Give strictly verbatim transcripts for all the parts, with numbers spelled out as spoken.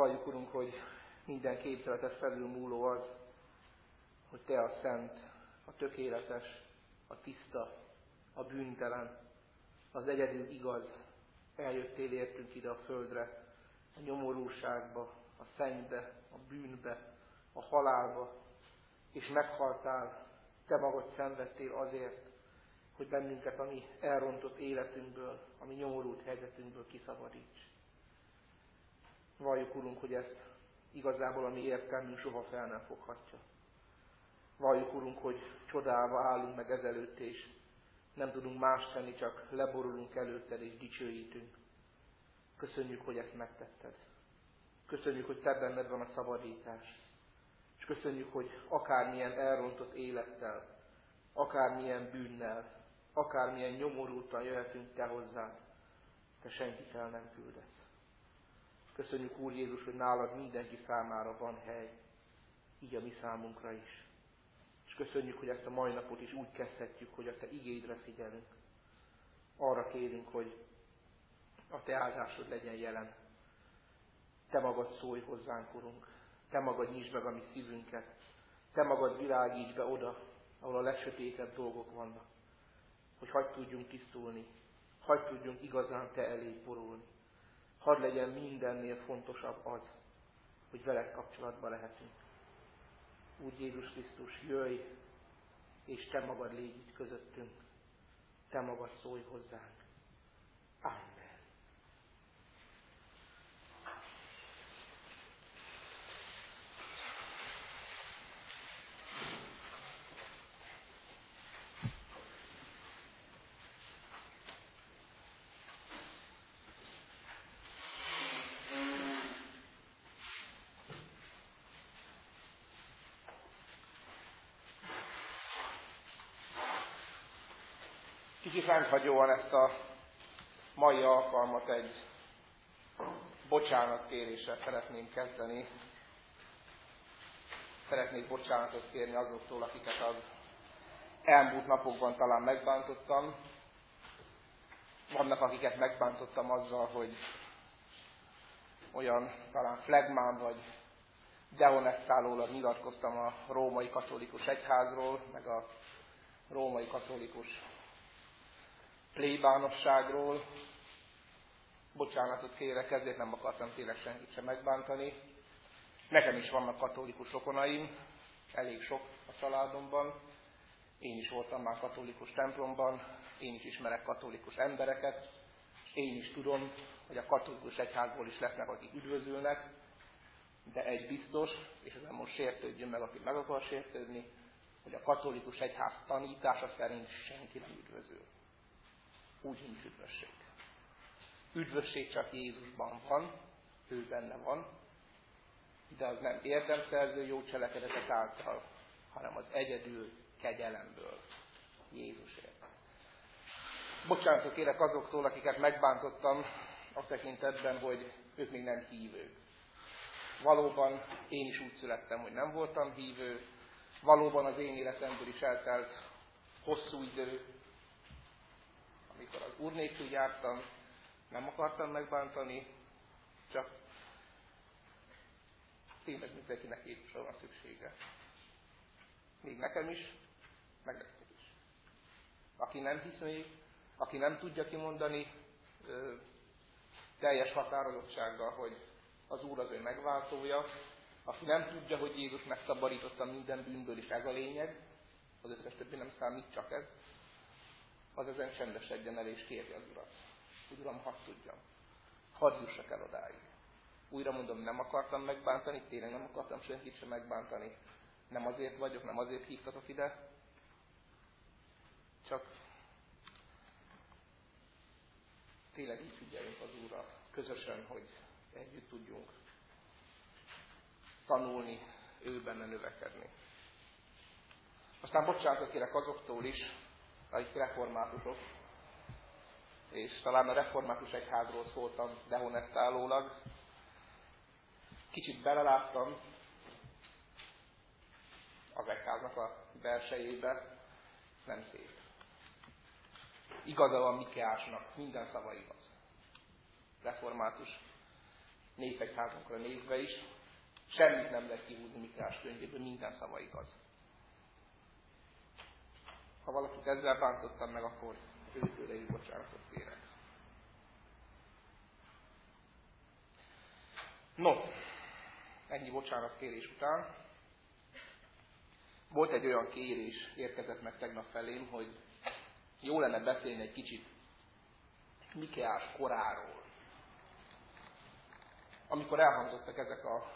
Valljuk, Urunk, hogy minden képzeletet felülmúló az, hogy Te a szent, a tökéletes, a tiszta, a bűntelen, az egyedül igaz, eljöttél értünk ide a földre, a nyomorúságba, a szennybe, a bűnbe, a halálba, és meghaltál, Te magad szenvedtél azért, hogy bennünket a mi elrontott életünkből, a mi nyomorult helyzetünkből kiszabadíts. Valljuk, Urunk, hogy ezt igazából a mi értelmünk soha fel nem foghatja. Valljuk, Urunk, hogy csodálva állunk meg ezelőtt, és nem tudunk más tenni, csak leborulunk előtted és dicsőítünk. Köszönjük, hogy ezt megtetted. Köszönjük, hogy Te benned van a szabadítás. És köszönjük, hogy akármilyen elrontott élettel, akármilyen bűnnel, akármilyen nyomorultan jöhetünk Te hozzád, Te senkit el nem küldesz. Köszönjük, Úr Jézus, hogy nálad mindenki számára van hely, így a mi számunkra is. És köszönjük, hogy ezt a mai napot is úgy kezdhetjük, hogy a Te igédre figyelünk. Arra kérünk, hogy a Te áldásod legyen jelen. Te magad szólj hozzánk, Urunk. Te magad nyisd meg a mi szívünket. Te magad világíts be oda, ahol a legsötétebb dolgok vannak. Hogy hadd tudjunk tisztulni, hadd tudjunk igazán Te elé borulni. Hadd legyen mindennél fontosabb az, hogy veled kapcsolatban lehetünk. Úgy Jézus Krisztus, jöjj, és Te magad légy itt közöttünk. Te magad szólj hozzánk. Amen. Kicsit rendhagyóan ezt a mai alkalmat egy bocsánatkéréssel szeretném kezdeni. Szeretnék bocsánatot kérni azoktól, akiket az elmúlt napokban talán megbántottam. Vannak, akiket megbántottam azzal, hogy olyan talán flegmán vagy dehonestálólag nyilatkoztam a római katolikus egyházról, meg a római katolikus plébánosságról. Bocsánatot kérek, ezért nem akartam tényleg senkit sem megbántani. Nekem is vannak katolikus rokonaim, elég sok a családomban. Én is voltam már katolikus templomban, én is ismerek katolikus embereket, és én is tudom, hogy a katolikus egyházból is lesznek, akik üdvözülnek, de egy biztos, és ezen most sértődjön meg, aki meg akar sértődni, hogy a katolikus egyház tanítása szerint senki nem üdvözül. Úgy nincs üdvösség. Üdvösség csak Jézusban van, ő benne van, de az nem érdemszerző jó cselekedetek által, hanem az egyedül kegyelemből, Jézusért. Bocsánatot kérek azoktól, akiket megbántottam a tekintetben, hogy ők még nem hívők. Valóban én is úgy születtem, hogy nem voltam hívő, valóban az én életemből is eltelt hosszú idő, amikor az Úr nélkül jártam, nem akartam megbántani, csak tényleg mindenkinek Jézusra van szüksége. Még nekem is, meg nektek is. Aki nem hisz még, aki nem tudja kimondani ö, teljes határozottsággal, hogy az Úr az ő megváltója, aki nem tudja, hogy Jézus megszabadította minden bűnből, és ez a lényeg, az összes többi nem számít, csak ez, az ezen csendesedjen el és kérje az Urat. Hogy Uram, hadd tudjam. Hadd jussak el odáig. Újra mondom, nem akartam megbántani, tényleg nem akartam senkit sem megbántani. Nem azért vagyok, nem azért hívtatok ide. Csak tényleg így figyeljünk az Úrra közösen, hogy együtt tudjunk tanulni, ő benne növekedni. Aztán bocsánatot kérek azoktól is, akik reformátusok, és talán a református egyházról szóltam dehonestálólag. Kicsit beleláttam az egyháznak a belsejébe, nem szép. Igaza van Mikeásnak, minden szava igaz. Református népegyházunkra nézve is, semmit nem lehet kihúzni Mikéás könyvéből, minden szava igaz. Ha valakit ezzel bántottam meg, akkor őtőle is bocsánatot kérek. No, ennyi bocsánatkérés után volt egy olyan kérés, érkezett meg tegnap felém, hogy jó lenne beszélni egy kicsit Mikéás koráról. Amikor elhangzottak ezek a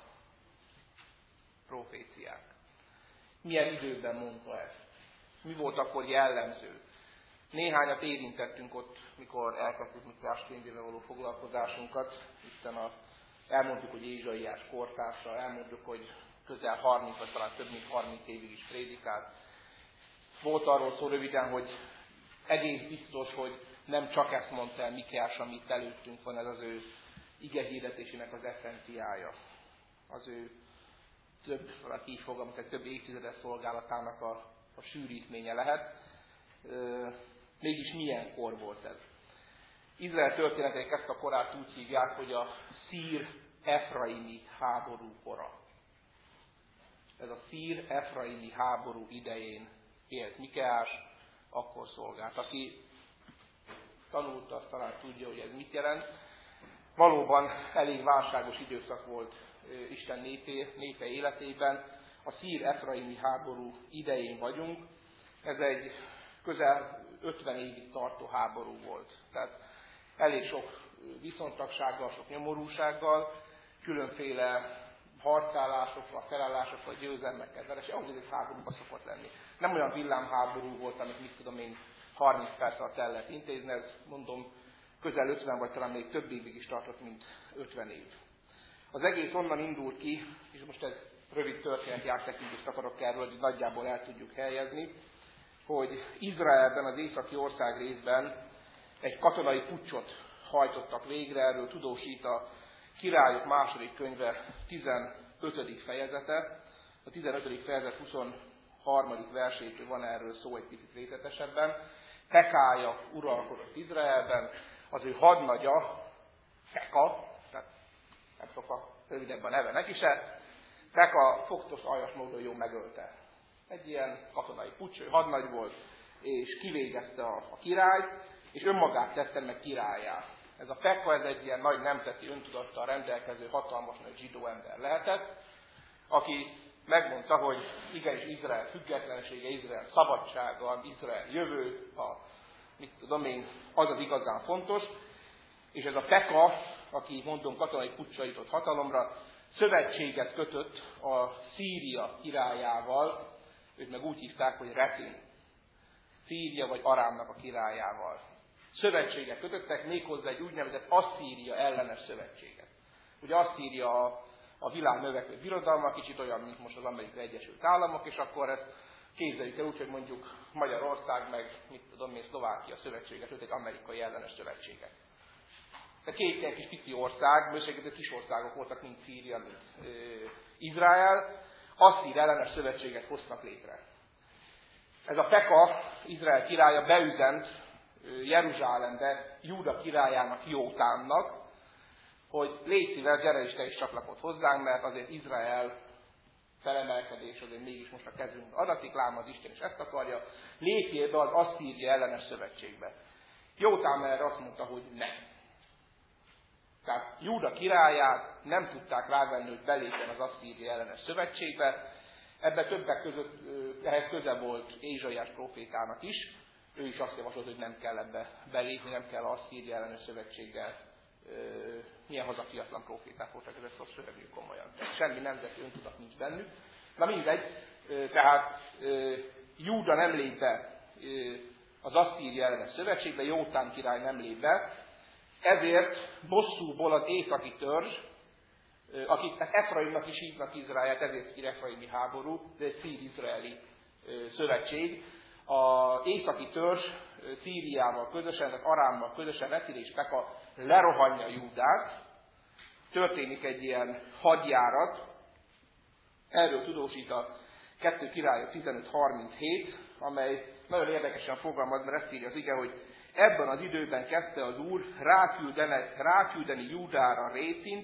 proféciák. Milyen időben mondta ezt? Mi volt akkor jellemző? Néhányat érintettünk ott, mikor elkezdtük Mikéás könyvével való foglalkozásunkat, hiszen a, elmondtuk, hogy Ézsaiás kortársa, elmondtuk, hogy közel harminc, vagy talán több mint harminc évig is prédikált. Volt arról szó röviden, hogy egész biztos, hogy nem csak ezt mondta el Mikéás, amit előttünk van, ez az ő igehirdetésének az eszenciája. Az ő több, valaki így fogalmazik, több évtizedes szolgálatának a, a sűrítménye lehet. Ö, mégis milyen kor volt ez? Izrael történetek ezt a korát úgy hívják, hogy a szír-efraimi háború kora. Ez a szír-efraimi háború idején élt Mikéás, akkor szolgált. Aki tanulta, azt talán tudja, hogy ez mit jelent. Valóban elég válságos időszak volt Isten népé, népe életében. A szír-efraimi háború idején vagyunk. Ez egy közel ötven évig tartó háború volt. Tehát elég sok viszontagsággal, sok nyomorúsággal, különféle harcálásokkal, felállásokkal, győzelmekkel veres, ahogy ez egy háborúban szokott lenni. Nem olyan villámháború volt, amit mit tudom én harminc perc alatt el lehet intézni, ez mondom közel ötven vagy talán még több évig is tartott, mint ötven év. Az egész onnan indult ki, és most ez rövid történeti áttekintést akarok erről, hogy nagyjából el tudjuk helyezni, hogy Izraelben, az északi ország részben egy katonai puccsot hajtottak végre, erről tudósít a Királyok második könyve tizenötödik fejezete. A tizenötödik fejezet huszonharmadik versétől van erről szó egy picit részletesebben. Pekája uralkodott Izraelben, az ő hadnagya, Peka, tehát nem sokkal rövidebb a neve neki se, Peka fogtos aljas módon jól megölte. Egy ilyen katonai puccs, ő hadnagy volt, és kivégezte a, a királyt, és önmagát tette meg királyá. Ez a Peka, ez egy ilyen nagy nemzeti öntudattal rendelkező hatalmas nagy zsidó ember lehetett, aki megmondta, hogy igenis Izrael függetlensége, Izrael szabadsága, Izrael jövő, a, mit tudom én, az az igazán fontos, és ez a Peka, aki mondom katonai puccsal jutott hatalomra, szövetséget kötött a Szíria királyával, őt meg úgy hívták, hogy Rezin, Szíria vagy Arámnak a királyával. Szövetséget kötöttek, méghozzá egy úgynevezett Asszíria ellenes szövetséget. Ugye Asszíria a, a világ növekvő birodalma, kicsit olyan, mint most az Amerikai Egyesült Államok, és akkor ezt képzeljük el úgy, hogy mondjuk Magyarország meg, mit tudom én, Szlovákia szövetséget, őt egy amerikai ellenes szövetséget. De két ilyen kis pici ország, bőségedő kis országok voltak, mint Szíria, mint ö, Izrael, Asszír ellenes szövetséget hoztak létre. Ez a Peka, Izrael királya beüzent Jeruzsálembe Júda királyának, Jótámnak, hogy légy szíves, gyere is te is csatlakozz hozzánk, mert azért Izrael felemelkedés azért mégis most a kezünkbe adatik, lám az Isten is ezt akarja, lépjél be az Asszíria ellenes szövetségbe. Jótám erre azt mondta, hogy nem. Tehát Júda királyát nem tudták rávenni, hogy belépjen az Asszíria ellenes szövetségbe. Ebben többek között ehhez köze volt Ézsaiás prófétának is. Ő is azt javasolt, hogy nem kell ebbe belépni, nem kell az Asszíria ellenes szövetséggel. Milyen hazafiatlan próféták voltak, ezek azt szövegünk komolyan. Semmi nemzeti öntudat nincs bennük. Na mindegy, tehát Júda nem lép be az Asszíria ellenes szövetségbe, Jótám király nem lép be, ezért bosszúból az északi törzs, akik Efraimnak is hívnak Izraelt, ezért hír Efraimi háború, de egy szír-izraeli szövetség. Az északi törzs Szíriával közösen, tehát Arámmal közösen, Rezin és Peka lerohanja Júdát. Történik egy ilyen hadjárat, erről tudósít a kettő Királyok tizenöt harminchét, amely nagyon érdekesen fogalmaz, mert ezt írja az ige, hogy ebben az időben kezdte az Úr ráküldeni, ráküldeni Júdára Rézint,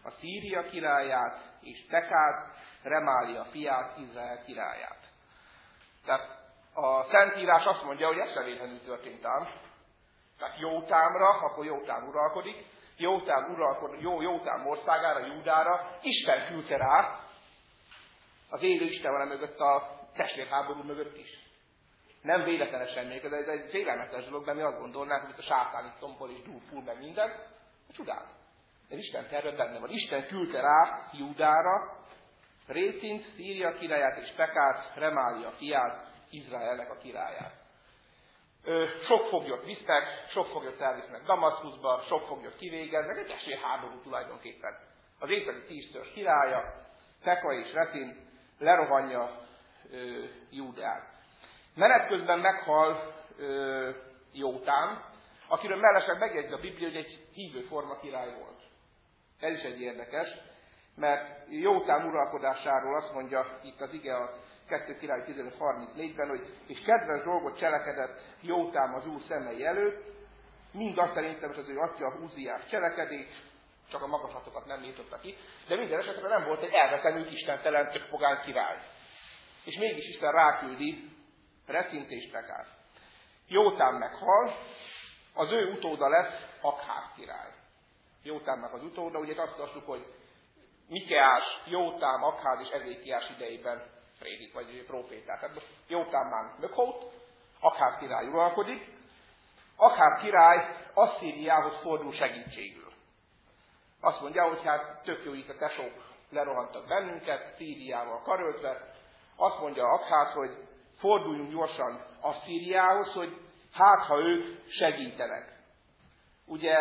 a Szíria királyát, és Pekát, Remália fiát, Izrael királyát. Tehát a Szentírás azt mondja, hogy ez sem véletlenül történt ám. Tehát Jótámra, akkor Jótám uralkodik, Jótám, uralkodik, Jó, Jótám országára, Júdára, Isten küldte rá, az élő Isten van mögött, a testvérháború mögött is. Nem véletlenesen még, ez egy félelmetes dolog, mert mi azt gondolnánk, hogy itt a sátán itt tombol és dúl, full meg minden. A csodál. Ez Isten terve benne van. Isten küldte rá Júdára, Récint, Szíria királyát és Pekát, Remália fiát, Izraelnek a királyát. Ö, sok foglyot visznek, sok foglyot elvisznek Damaszkuszba, sok foglyot kivégeznek, egy testvérháború tulajdonképpen. Az északi tíz törzs királya, Peka és Recin lerohanja ö, Júdeát. Menet közben meghal ö, Jótám, akiről mellesleg megjegyzi a Biblia, hogy egy hívő forma király volt. Ez is egy érdekes, mert Jótám uralkodásáról azt mondja itt az ige a kettő Király tizenöt harmincnégyben, hogy és kedves dolgot cselekedett Jótám az Úr szemei előtt, mind azt szerintem, hogy az ő atya Uziás cselekedés, csak a magaslatokat nem írtotta ki, de minden esetben nem volt egy elvetemült istentelen tök pogány király. És mégis Isten ráküldi Recint és Pekát. Jótám meghal, az ő utóda lesz Akház király. Jótámnak az utóda, ugye azt mondjuk, hogy Mikeás, Jótám, Akház és Ezékiás idejében prédik, vagy prófétát. Tehát most Jótám már meghalt, Akház király uralkodik. Akház király Asszíriához fordul segítségül. Azt mondja, hogy hát tök jó, itt a tesók lerohantak bennünket, Szíriával karöltve. Azt mondja Akház, hogy forduljunk gyorsan Asszíriához, hogy hát, ha ők segítenek. Ugye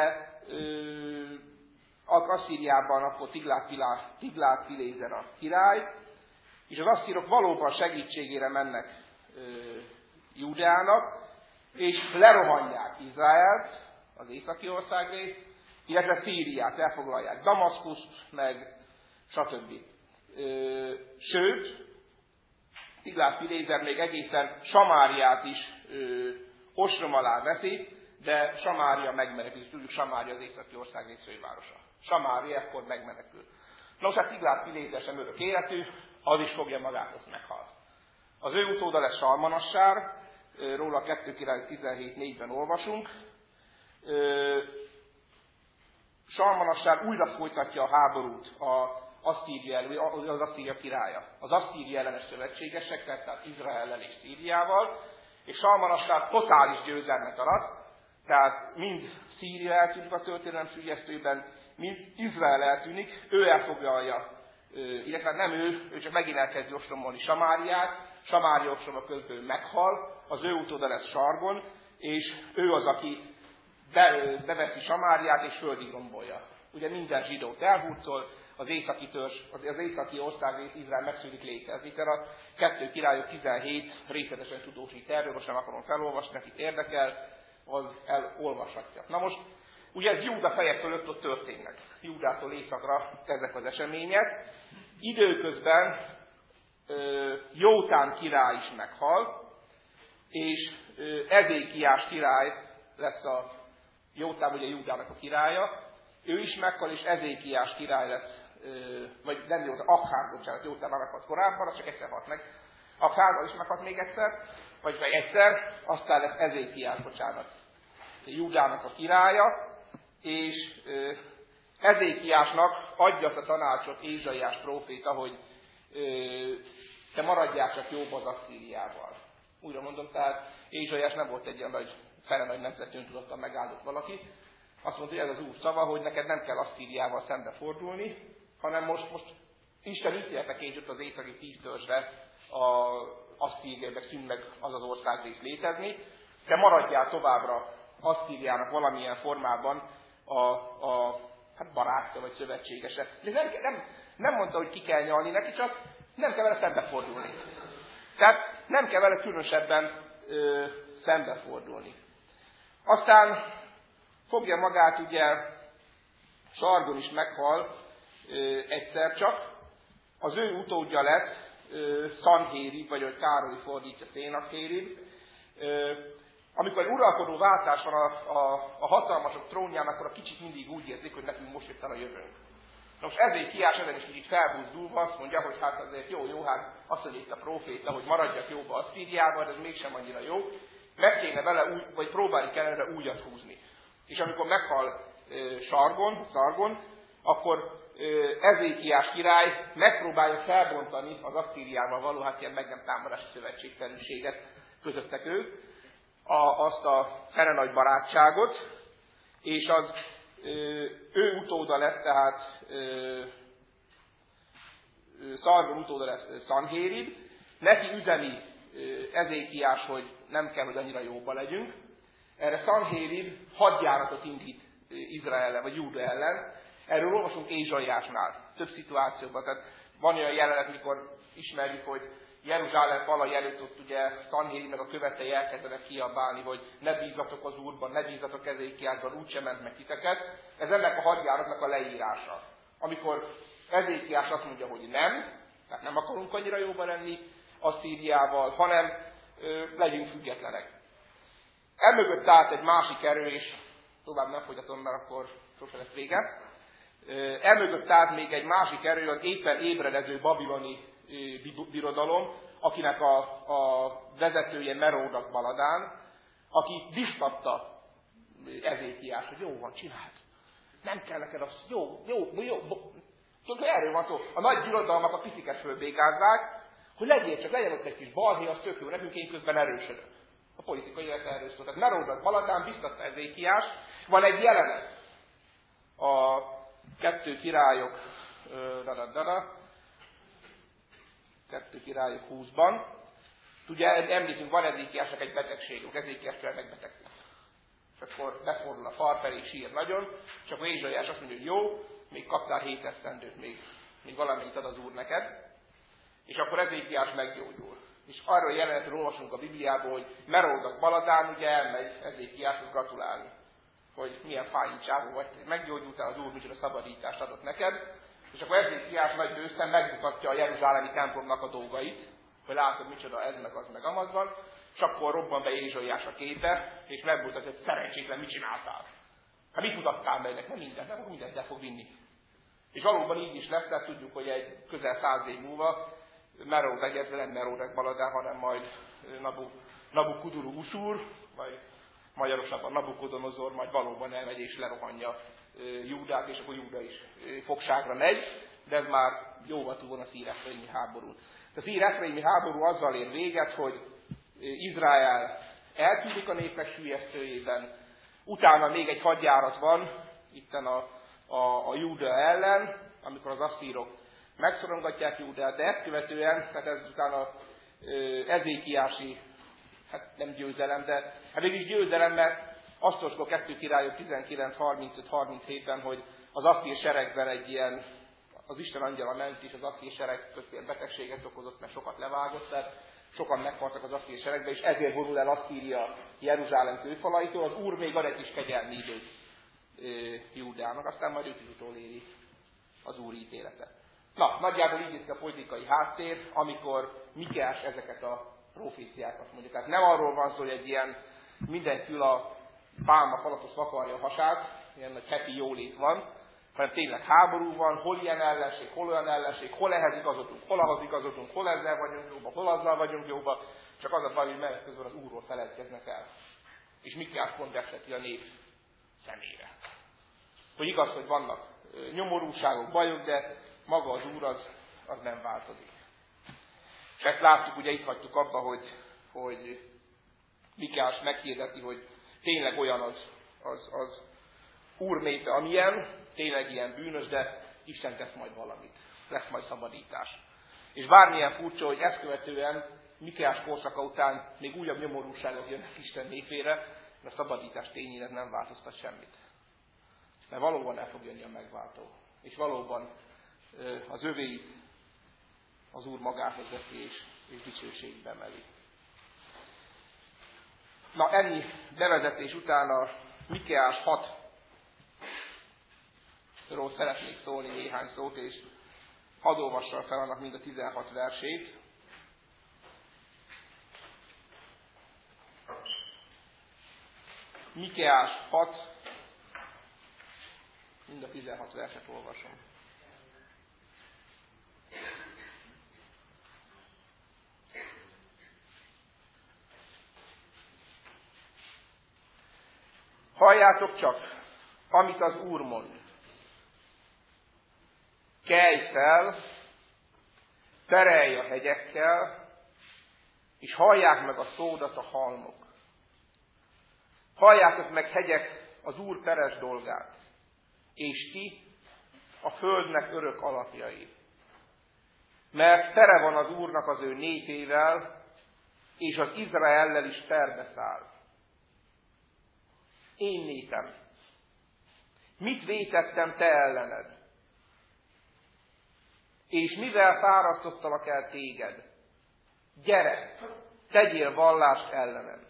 Asszíriában akkor Tiglát-Piléser a király, és az asszírok valóban segítségére mennek ö, Júdeának, és lerohanják Izraelt, az északi országrészt, illetve Szíriát, elfoglalják Damaszkuszt, meg stb. Ö, sőt, Tiglát-Piléser még egészen Samáriát is ö, ostrom alá veszi, de Samária megmenekül, és tudjuk, Samária az északi országrész fővárosa. Samária ekkor megmenekül. Nos, hát Tiglát-Piléser sem örök életű, az is fogja magát, azt meghal. Az ő utóda lesz Salmanassár, róla kettő Király tizenhét négyben olvasunk. Salmanassár újra folytatja a háborút az Asszíria, az Asszíria királya. Az Asszíria ellenes szövetségesekkel, tehát Izraellel és Szíriával, és Salmanassár totális győzelmet arat, tehát mind Szíria eltűnik a történelem sülyeztőben, mind Izrael eltűnik, ő elfoglalja, illetve nem ő, ő csak megint elkezdi ostromolni Samáriát, Samária ostroma közben meghal, az ő utóda lesz Sargon, és ő az, aki be, beveszi Samáriát és földig rombolja. Ugye minden zsidót elhurcol, az északi törzs, az északi országrész Izrael megszűnik létezni. Tehát a kettő Királyok tizenhét részletesen tudósít erről, most nem akarom felolvasni, akit érdekel, az elolvashatja. Na most, ugye ez Júda feje fölött ott történnek. Júdától északra ezek az események. Időközben ö, Jótám király is meghal, és ö, Ezékiás király lesz a Jótám, ugye Júdának a királya, ő is meghal, és Ezékiás király lesz, ö, vagy nem Jótám, Akház, bocsánat, Jótám meghalt korábban, az csak egyszer halt meg. Akház is meghalt még egyszer, vagy meg egyszer, aztán lesz Ezékiás, bocsánat, Júdának a királya, és ö, Ezékiásnak adja azt a tanácsot Ézsaiás próféta, hogy ö, te maradjál csak jóba az Asszíriával. Újra mondom, tehát Ézsaiás nem volt egy ilyen nagy, fele nagy nemzetűn tudottan megáldott valaki. Azt mondta, hogy ez az Úr szava, hogy neked nem kell Asszíriával szembe fordulni, hanem most, most Isten ítéltek én az északi tíz törzsre az Asszíriába szűn meg az az országrész létezni. Te maradjál továbbra Asszíriának valamilyen formában a, a hát barátja vagy szövetségese. De nem, nem, nem mondta, hogy ki kell nyalni neki, csak nem kell vele szembefordulni. Tehát nem kell vele különösebben ö, szembefordulni. Aztán fogja magát, ugye Sargon is meghal ö, egyszer csak, az ő utódja lesz ö, Szanhérib, vagy hogy Károly fordítja Szénakérib. Ö, Amikor uralkodó váltás van a, a, a hatalmasok trónján, akkor a kicsik mindig úgy érzik, hogy nekünk most jött el a jövőnk. Nos, Ezékiás ezen is így felbuzdulva azt mondja, hogy hát azért jó, jó, hát azt mondja itt a próféta, hogy maradjak jóba Asszíriában, de ez mégsem annyira jó. Meg kéne vele úgy, vagy próbálni kellene vele újat húzni. És amikor meghal e, Sargon, Sargon, akkor e, Ezékiás király megpróbálja felbontani az Asszíriával való, hát ilyen meg nem támadási szövetségtelenséget közöttek ők, a, azt a fene nagy barátságot, és az ő utóda lesz, tehát Sargon utóda lesz Szanhérib, neki üzeni Ezékiás, hogy nem kell, hogy annyira jóba legyünk. Erre Szanhérib hadjáratot indít Izrael ellen, vagy Júda ellen. Erről olvasunk Ézsaiásnál, több szituációban. Tehát van olyan jelenet, mikor ismerjük, hogy Jeruzsálem falai előtt ott ugye Szanhérib meg a követei elkezdenek kiabálni, hogy ne bízzatok az Úrban, ne bízzatok Ezékiásban, úgysem ment meg titeket. Ez ennek a hadjáratnak a leírása. Amikor Ezékiás azt mondja, hogy nem, tehát nem akarunk annyira jóban lenni Asszíriával, hanem ö, legyünk függetlenek. Emögött állt egy másik erő, és tovább nem folytatom, mert akkor sose lesz vége. Emögött állt még egy másik erő, az éppen ébredező babiloni birodalom, akinek a, a vezetője Meródak Baladán, aki biztatta Ezékiás, hogy jó van, csináld. Nem kell neked az, jó, jó, jó. Tudod, erről van szó. A nagy birodalmak a piciket fölbégázzák, hogy legyél csak, legyen ott egy kis balhé, az tök jó, nekünk én közben erősödök. A politikai élet erről szól. Tehát Meródak Baladán biztatta Ezékiás. Van egy jelenet a kettő királyok, dadadada, kettő királyok húszban. Ugye említünk, van Ezékiásnak egy betegségük, Ezékiás például megbetegszik. És akkor befordul a fal felé, sír nagyon, és akkor Ézsaiás azt mondja, hogy jó, még kaptál hét esztendőt, még, még valamit ad az Úr neked. És akkor Ezékiás meggyógyul. És arról jelenetről olvasunk a Bibliából, hogy Meródak Baladán ugye elmegy Ezékiáshoz gratulálni. Hogy milyen fájintságú vagy, meggyógyultál, az Úr micsoda szabadítást adott neked. És akkor Ezékiás nagy bőszen megmutatja a jeruzsálemi templomnak a dolgait, hogy látod, micsoda ez, meg az, meg amaz van, és akkor robban be Ézsaiás a képbe, és megmutatja, hogy szerencsétlen, mit csináltál. Hát mit mutattál meg, nem mindent, nem mindent el fog vinni. És valóban így is lesz, tehát tudjuk, hogy egy közel száz év múlva Meródak, illetve nem Meródak Baladán, hanem majd Nabu, Nabukuduru-Uszúr, vagy magyarosabban Nabukodonozor, majd valóban elmegy és lerohanja Júdát, és akkor Júda is fogságra megy, de ez már jóval túl van a szír-efraimi háború. A szír-efraimi háború azzal ér véget, hogy Izrael eltűnik a népek sülyeztőjében, utána még egy hadjárat van, itten a, a, a Júda ellen, amikor az asszírok megszorongatják Júdát, de ezt követően, tehát ezután a ezékiási, hát nem győzelem, de hát mégis győzelem, mert azt olvasok a kettő királyok tizenkilenc harmincöt harminchétben, hogy az asszír seregben egy ilyen, az Isten angyala ment, és az asszír sereg közben betegséget okozott, mert sokat levágott, tehát sokan meghaltak az asszír seregbe, és ezért vonul el Asszíria Jeruzsálem kőfalaitól, az Úr még ad egy kis kegyelmi időt Júdának, aztán majd őt is utoléri az Úr ítélete. Na, nagyjából így néz ki a politikai háttér, amikor Mikéás ezeket a proféciákat mondja. Tehát nem arról van szó, hogy egy ilyen minden kül a pálma falatos vakarja a hasát, ilyen nagy happy jólét van, hanem tényleg háború van, hol ilyen ellenség, hol olyan ellenség, hol ehhez igazodunk, hol ahhoz igazodunk, hol ezzel vagyunk jóba, hol azzal vagyunk jóba, csak az a baj, hogy menet közben az Úrról feledkeznek el. És Mikéás pont veseti a nép szemére. Hogy igaz, hogy vannak nyomorúságok, bajok, de maga az Úr az, az nem változik. És ezt látjuk, ugye itt hagytuk abba, hogy, hogy Mikéás meghirdeti, hogy tényleg olyan az, az, az Úr népe, amilyen, tényleg ilyen bűnös, de Isten tesz majd valamit. Lesz majd szabadítás. És bármilyen furcsa, hogy ezt követően Mikéás korszaka után még újabb nyomorúságok jönnek Isten népére, mert a szabadítás tényén ez nem változtat semmit. Mert valóban el fog jönni a megváltó. És valóban az övéit az Úr magához veszi és, és dicsőségbe emeli. Na, ennyi bevezetés után a Mikéás hatról szeretnék szólni néhány szót, és hadd olvassam fel annak mind a tizenhat versét. Mikéás hat, mind a tizenhat verset olvasom. Halljátok csak, amit az Úr mond. Kelj fel, terelj a hegyekkel, és hallják meg a szódat a halmok. Halljátok meg, hegyek, az Úr peres dolgát, és ti a földnek örök alapjai. Mert tere van az Úrnak az ő népével, és az Izraellel is terbe száll. Én népem, mit vétettem te ellened? És mivel fárasztottalak el téged? Gyere, tegyél vallást ellenem.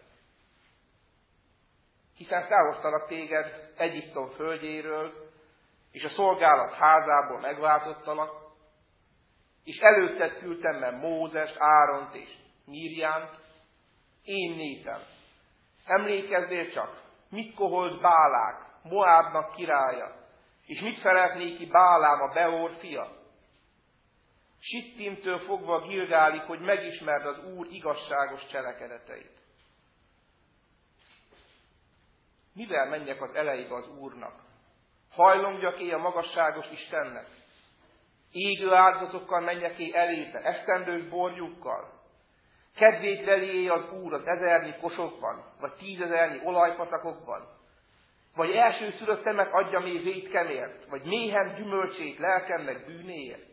Hiszen felhoztalak téged Egyiptom földjéről, és a szolgálat házából megváltottalak, és előtted küldtem meg Mózest, Áront és Mirjánt, én népem. Emlékezzél csak, mit koholt Bálák, Moábnak királya, és mit felelt néki Bálám, a Beor fia? Sittimtől fogva Gilgálig, hogy megismerd az Úr igazságos cselekedeteit. Mivel menjek az elejébe az Úrnak? Hajlongjak-é a magasságos Istennek? Égő áldozatokkal menjek-é elébe, esztendős borjukkal? Kedvét veli az Úr az ezernyi kosokban, vagy tízezernyi olajpatakokban? Vagy elsőszülöttemet adja mély vétkemért, vagy méhem gyümölcsét lelkemnek bűnéért?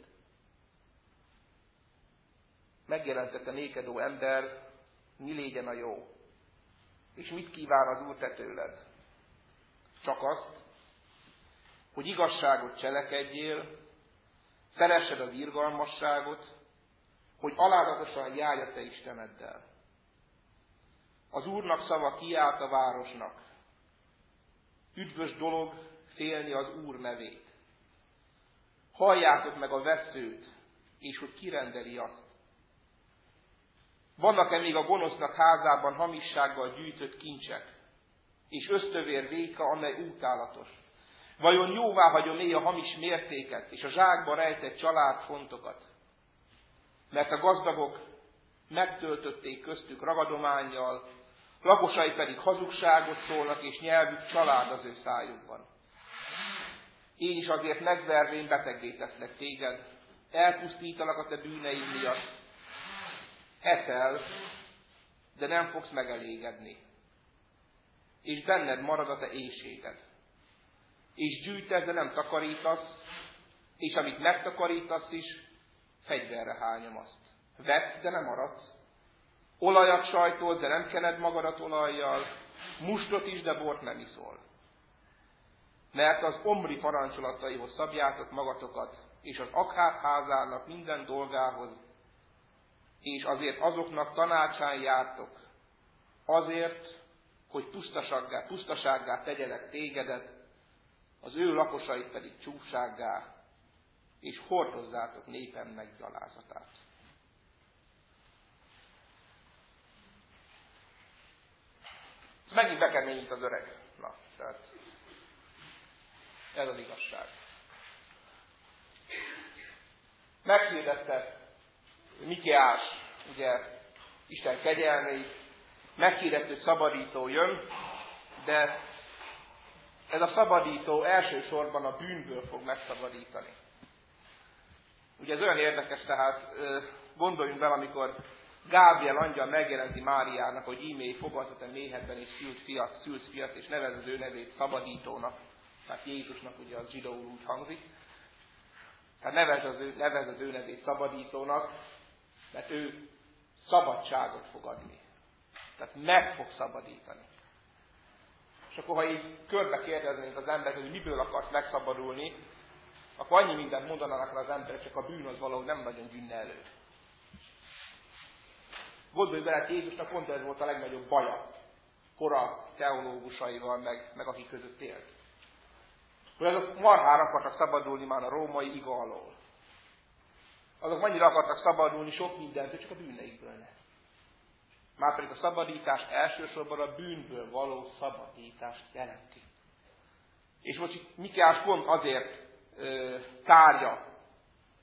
Megjelentette nékedó ember, mi légyen a jó, és mit kíván az Úr te tőled? Csak azt, hogy igazságot cselekedjél, szeressed az irgalmasságot, hogy alázatosan járj a te Isteneddel. Az Úrnak szava kiált a városnak. Üdvös dolog félni az Úr nevét. Halljátok meg a veszőt, és hogy kirendeli azt. Vannak-e még a gonosznak házában hamissággal gyűjtött kincsek, és ösztövér véka, amely útálatos? Vajon jóvá hagyom-é a hamis mértéket, és a zsákba rejtett családfontokat? Mert a gazdagok megtöltötték köztük ragadománnyal, lakosai pedig hazugságot szólnak, és nyelvük család az ő szájukban. Én is azért megvervén beteggé teszlek téged, elpusztítalak a te bűneid miatt. Eszel, de nem fogsz megelégedni. És benned marad a te éhséged. És gyűjtesz, de nem takarítasz, és amit megtakarítasz is, fegyverre hányom azt. Vetsz, de nem maradsz. Olajat sajtolsz, de nem kened magadat olajjal. Mustot is, de bort nem iszol. Mert az Omri parancsolataihoz szabjátok magatokat, és az Akháb házának minden dolgához, és azért azoknak tanácsán jártok, azért, hogy pusztasággá, pusztasággá tegyenek tégedet, az ő lakosait pedig csúfsággá, és hordozzátok népemnek gyalázatát. Megint bekeményít az öreg. Na, tehát ez az igazság. Meghirdette Mikéás, ugye, Isten kegyelmeit, meghirdett, szabadító jön, de ez a szabadító elsősorban a bűnből fog megszabadítani. Ugye ez olyan érdekes, tehát gondoljunk bele, amikor Gábriel angyal megjelenti Máriának, hogy ímé fogadta te méhedben és szült fiat, szülsz fiat, és nevez az ő nevét szabadítónak. Tehát Jézusnak ugye az zsidóul úgy hangzik. Tehát nevez az, ő, nevez az ő nevét szabadítónak, mert ő szabadságot fog adni. Tehát meg fog szabadítani. És akkor, ha így körbe kérdeznénk az embert, hogy miből akarsz megszabadulni, akkor annyi mindent mondanának rá az emberek, csak a bűn az valahogy nem nagyon gyűnne elő. Gondolj bele, hogy Jézusnak pont ez volt a legnagyobb baja kora teológusaival, meg, meg akik között élt. Hogy azok marhára akartak szabadulni már a római iga alól. Azok annyira akartak szabadulni sok mindentől, csak a bűneikből nem. Márpedig a szabadítás elsősorban a bűnből való szabadítást jelenti. És most itt Mikéás pont azért ö, tárja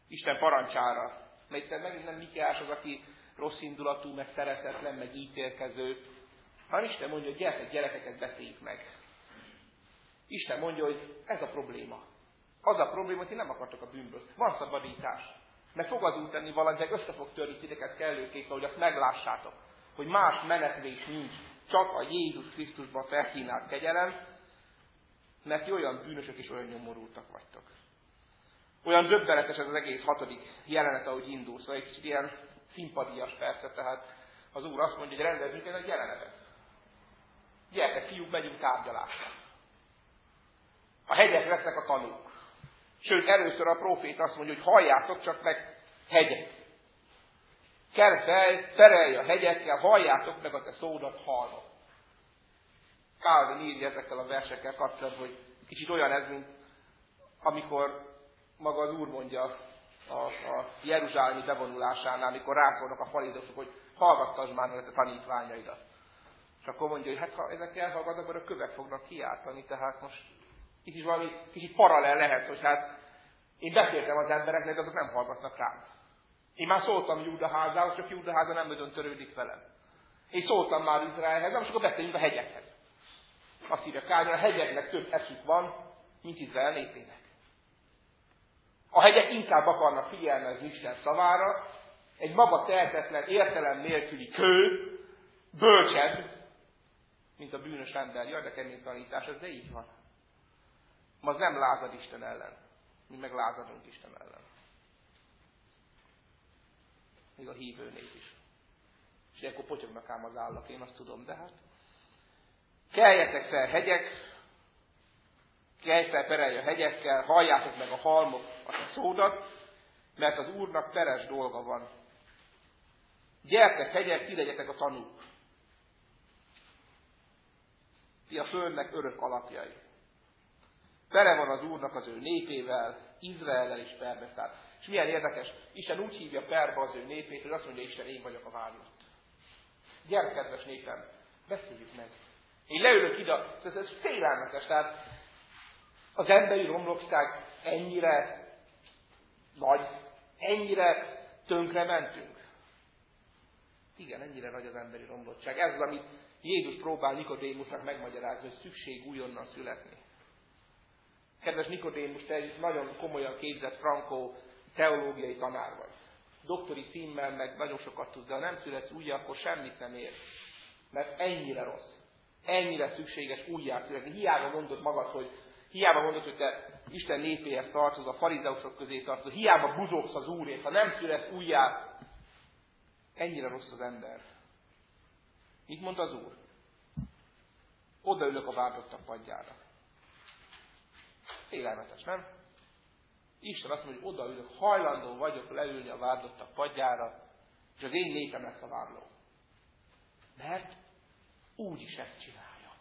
Isten parancsára. Mert itt megint nem Mikéás az, aki rossz indulatú, meg szeretetlen, meg ítélkező, hanem Isten mondja, hogy gyertek, gyerekeket beszéljük meg. Isten mondja, hogy ez a probléma. Az a probléma, hogy ti nem akartok a bűnből. Van szabadítás. Mert fog az út tenni valamit, meg össze fog törni titeket kellőképpen, hogy azt meglássátok. Hogy más menetlés nincs. Csak a Jézus Krisztusban felkínált kegyelem, mert ti olyan bűnösök és olyan nyomorultak vagytok. Olyan döbbenetes ez az egész hatodik jelenet, ahogy indul. Szóval egy kicsit ilyen szimpadias persze, tehát az Úr azt mondja, hogy rendezzünk egy jelenetet. Gyertek, fiúk, megyünk tárgyalásra. A hegyek lesznek a tanúk. Sőt, először a prófét azt mondja, hogy halljátok csak meg hegyek. Kell fel, terelj a hegyekkel, halljátok meg a te szódat hallva. Calvin írja ezekkel a versekkel kapcsolatban, hogy kicsit olyan ez, mint amikor maga az Úr mondja a, a jeruzsálemi bevonulásánál, amikor rászólnak a farizeusok, hogy hallgattasd már meg a tanítványaidat. És akkor mondja, hogy hát ha ezek elhallgatnak, akkor a kövek fognak kiáltani, tehát most itt is valami kicsit paralel lehet, hogy hát én beszéltem az embereknek, de azok nem hallgatnak rám. Én már szóltam Júda házához, csak Júda háza nem nagyon törődik velem. Én szóltam már Izraelhez, nem, és akkor beszéljünk a hegyekhez. Azt írja Calvin, a hegyeknek több eszük van, mint Izrael népének. A hegyek inkább akarnak figyelmezni Isten szavára, egy maga tehetetlen, értelem nélküli kő, bölcsebb, mint a bűnös ember. Jaj, de kemény tanítás, ez de így van. Ma az nem lázad Isten ellen. Mi meg lázadunk Isten ellen. Még a hívő nép is. És ilyenkor potyognak ám az állak, én azt tudom, de hát. Keljetek fel hegyek, kelj fel, perelj a hegyekkel, halljátok meg a halmok a szódat, mert az Úrnak peres dolga van. Gyertek hegyek, ti legyetek a tanúk. Ti a földnek örök alapjai. Pere van az Úrnak az ő népével, Izraellel is perbe szállt. És milyen érdekes, Isten úgy hívja perbe az ő népét, hogy azt mondja, Isten, én vagyok a vágyott. Gyere, kedves népem, beszéljük meg. Én leülök ide, ez, ez félelmetes, tehát az emberi romlokság ennyire nagy, ennyire tönkre mentünk. Igen, ennyire nagy az emberi romlottság. Ez az, amit Jézus próbál Nikodémusnak megmagyarázni, hogy szükség újonnan születni. Kedves Nikodémus, te egy nagyon komolyan képzett frankó teológiai tanár vagy. Doktori címmel meg nagyon sokat tudsz, de ha nem születsz újra, akkor semmit nem ér. Mert ennyire rossz. Ennyire szükséges újjá születni. Hiába mondod magad, hogy hiába mondod, hogy te Isten népéhez tartozol, a farizeusok közé tartozol, hiába buzogsz az Úrért, ha nem születsz újjá, ennyire rossz az ember. Mit mond az Úr? Odaülök a vádlottak padjára. Félelmetes, nem? Isten azt mondja, hogy odaülök, hajlandó vagyok leülni a vádlottak padjára, és az én népem lesz a vádló. Mert úgy is ezt csinálja.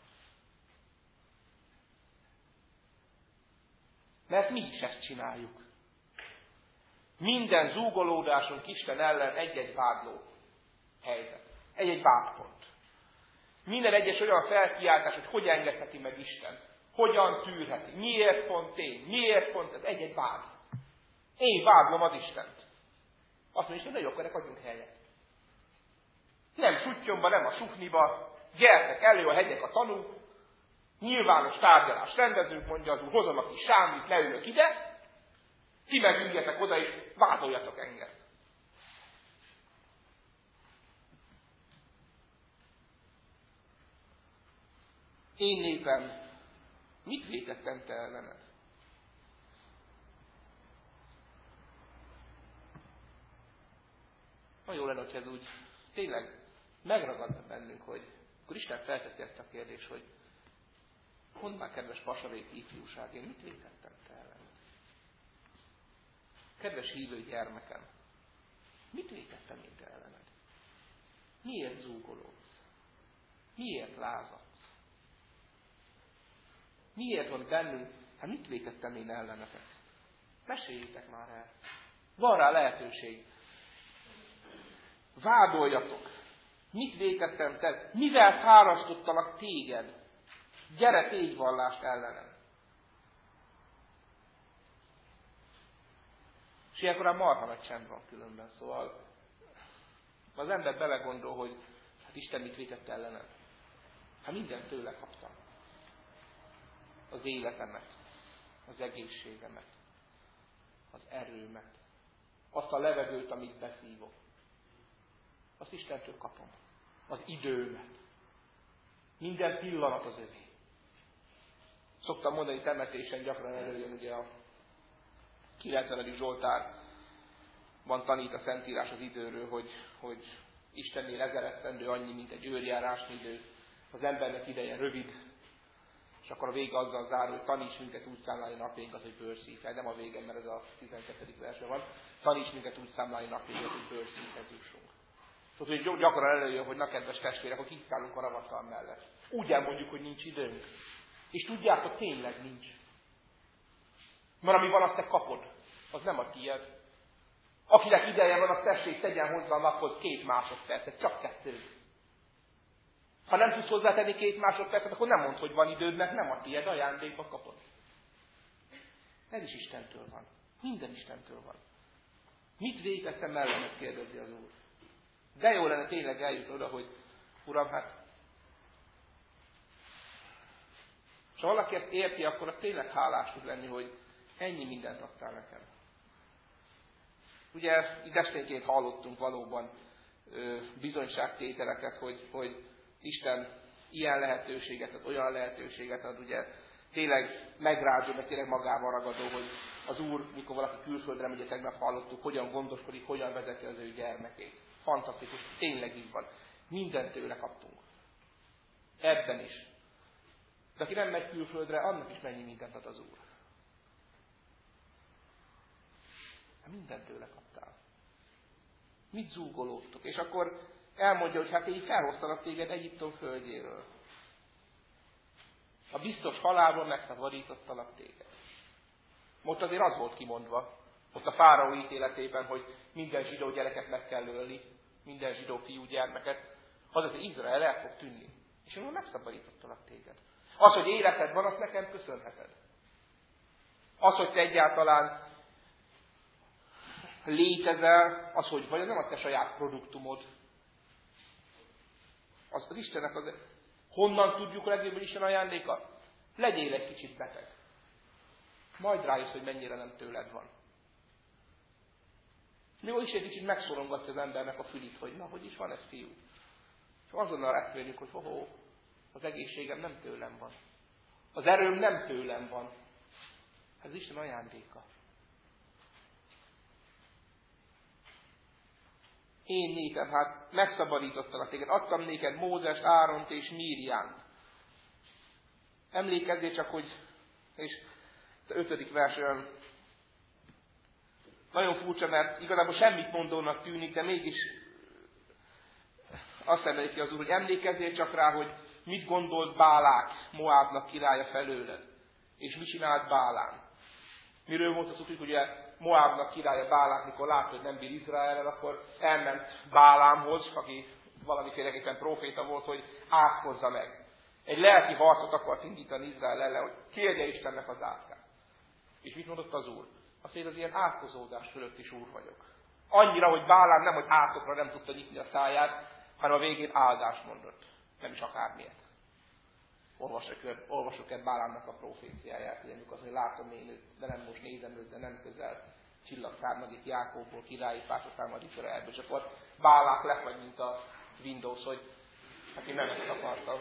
Mert mi is ezt csináljuk. Minden zúgolódásunk Isten ellen egy-egy vádló helyzet. Egy-egy vádpont. Minden egyes olyan felkiáltás, hogy hogy engedheti meg Isten. Hogyan tűrheti. Miért pont én? Miért pont ez? Egy-egy vád. Én vádlom az Istent. Azt mondja, hogy nagyon akkor adjunk helyet. Nem suttyomba, nem a sukniba. Gyertek elő a hegyek a tanúk. Nyilvános tárgyalást rendezünk, mondja az Úr, hozom a kis sámlit, leülök ide. Ti meg üljetek oda, és vádoljatok engem. Én népem, mit vétettem te ellened? Nagyon jó lenne, hogy ez úgy tényleg megragadna bennünk, hogy akkor Isten felteszi ezt a kérdést, hogy mondd már, kedves pasavék ifjúság, én mit vétettem te ellened? Kedves hívő gyermekem, mit vétettem én te ellened? Miért zúgolódsz? Miért lázadsz? Miért van bennünk? Hát mit vétettem én ellenetek? Meséljétek már el. Van rá lehetőség. Vádoljatok. Mit vétettem te? Mivel fárasztottalak téged? Gyere, tégy vallást ellenem. És ilyenkor a marha nagy csend van különben, szóval az ember belegondol, hogy hát Isten mit vétett ellenem. Hát mindent tőle kaptam. Az életemet, az egészségemet, az erőmet, azt a levegőt, amit beszívok. Azt Istentől kapom. Az időmet. Minden pillanat az övé. Szoktam mondani, temetésen gyakran előjön ugye a kilencvenedik Zsoltárban tanít a Szentírás az időről, hogy, hogy Istennél ezer esztendő annyi, mint egy őrjárásnyi idő. Az embernek ideje rövid, és akkor a vége azzal zárul, hogy taníts minket úgy számlálni napjainkat, hogy bőrszívhez. Nem a végén, mert ez a tizenkettedik versben van. Taníts minket úgy számlálni napjainkat, hogy bőrszívhez jussunk. Szóval, hogy gyakran előjön, hogy na kedves testvérek, akkor kiszállunk a ravatal mellett. Úgy elmondjuk, hogy nincs időnk. És tudjátok, tényleg nincs. Mert ami van, azt te kapod. Az nem a tiéd. Akinek ideje van, az tessék, tegyen hozzá a naphoz két másodpercet. Csak kettő. Ha nem tudsz hozzátenni két másodpercet, akkor nem mondd, hogy van időd, mert nem a tiéd, ajándékba kapod. Ez is Istentől van. Minden Istentől van. Mit vétettem ellenet, kérdezi az Úr. De jó lenne tényleg eljut oda, hogy Uram, hát és ha valaki ezt érti, akkor az tényleg hálás tud lenni, hogy ennyi mindent adtál nekem. Ugye itt esténként hallottunk valóban ö, bizonyságtételeket, hogy, hogy Isten ilyen lehetőséget ad, olyan lehetőséget ad, ugye tényleg megrázó, meg tényleg magával ragadó, hogy az Úr, mikor valaki külföldre megy, tegnap hallottuk, hogyan gondoskodik, hogyan vezeti az ő gyermekét. Fantasztikus, tényleg így van. Mindent tőle kaptunk. Ebben is. De aki nem megy külföldre, annak is mennyi mindent ad az Úr. Mindent tőle kaptál. Mit zúgolódtok? És akkor elmondja, hogy hát én felhoztalak téged Egyiptom földjéről. A biztos halálból megszabadítottalak téged. Most azért az volt kimondva, ott a fáraó ítéletében, hogy minden zsidó gyereket meg kell ölni, minden zsidó fiú gyermeket, az az Izrael el fog tűnni. És én megszabadítottalak téged. Az, hogy életed van, azt nekem köszönheted. Az, hogy te egyáltalán létezel, az, hogy vagy nem a te saját produktumod. Az az Istennek az... Honnan tudjuk legjobban Isten ajándéka? Legyél egy kicsit beteg. Majd rájössz, hogy mennyire nem tőled van. Mikor is egy kicsit megszorongatja az embernek a fülét, hogy na, hogy is van ez, fiú. És azonnal rákérjük, hogy ho-ho, az egészségem nem tőlem van. Az erőm nem tőlem van. Ez Isten ajándéka. Én népem, hát megszabadítottalak téged. Adtam néked Mózes, Áront és Míriánt. Emlékezzél csak, hogy, és az ötödik vers olyan nagyon furcsa, mert igazából semmit mondónak tűnik, de mégis azt emelik ki az Úr, hogy emlékezzél csak rá, hogy mit gondolt Bálák, Moábnak királya felőled. És mit csinált Bálán. Miről volt az úgy, hogy ugye Moábnak királya Bálák, mikor látta, hogy nem bír Izraellel, akkor elment Bálámhoz, aki valamiféleképpen próféta volt, hogy átkozza meg. Egy lelki harcot akart indítani Izrael ellen, hogy kérje Istennek az átkát. És mit mondott az Úr? Azt mondja, az ilyen átkozódás fölött is Úr vagyok. Annyira, hogy Bálám nem, hogy átokra nem tudta nyitni a száját, hanem a végén áldást mondott. Nem is akármilyet. Olvasok el Bálámnak a proféciáját, hogy amikor az, hogy látom én őt, de nem most nézem őt, de nem közel. Csillag származik Jákóból, királyi pársa származik Izraelből, és akkor Bálák lefagy, mint a Windows, hogy hát én nem ezt akartam.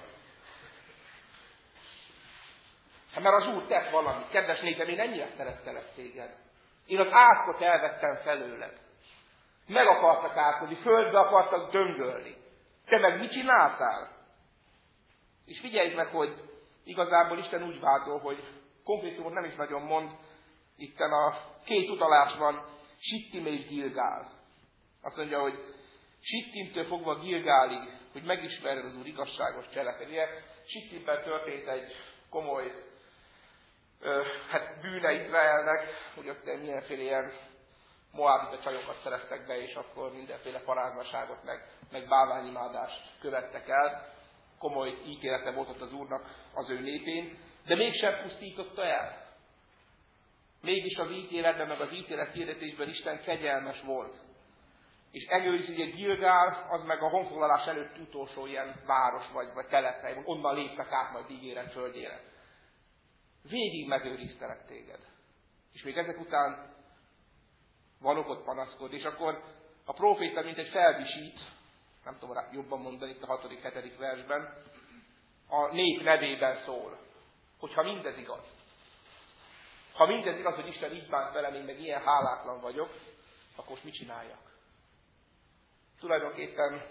Hát mert az Úr tett valamit. Kedves nékem, én ennyire szerettelek téged. Én az átkot elvettem felőled. Meg akartak átkozni, földbe akartak döngölni. Te meg mit csináltál? És figyeljük meg, hogy igazából Isten úgy vádol, hogy konkrétumot nem is nagyon mond. Itten a két utalás van, Sittim és Gilgál. Azt mondja, hogy Sittimtől fogva Gilgálig, hogy megismerjed az Úr igazságos cselekedetét. Sittimben történt egy komoly ö, hát bűne Izraelnek, hogy ott mindenféle ilyen moábita csajokat szereztek be, és akkor mindenféle paráznaságot, meg, meg bálványimádást követtek el. Komoly ítélete volt ott az Úrnak az ő népén, de mégsem pusztította el. Mégis az ítéletben, meg az ítélet hirdetésben Isten kegyelmes volt. És egész ugye Gilgál, az meg a honfoglalás előtt utolsó ilyen város vagy, vagy telephely, onnan léptek át majd ígéret földjére. Végig megőriztelek téged. És még ezek után van okot panaszkodni, és akkor a próféta mint egy felvisít, nem tudom rá jobban mondani itt a hatodik, hetedik versben, a nép nevében szól, hogyha mindez igaz. Ha mindez igaz, hogy Isten így bánt velem, én meg ilyen hálátlan vagyok, akkor most mit csináljak? Tulajdonképpen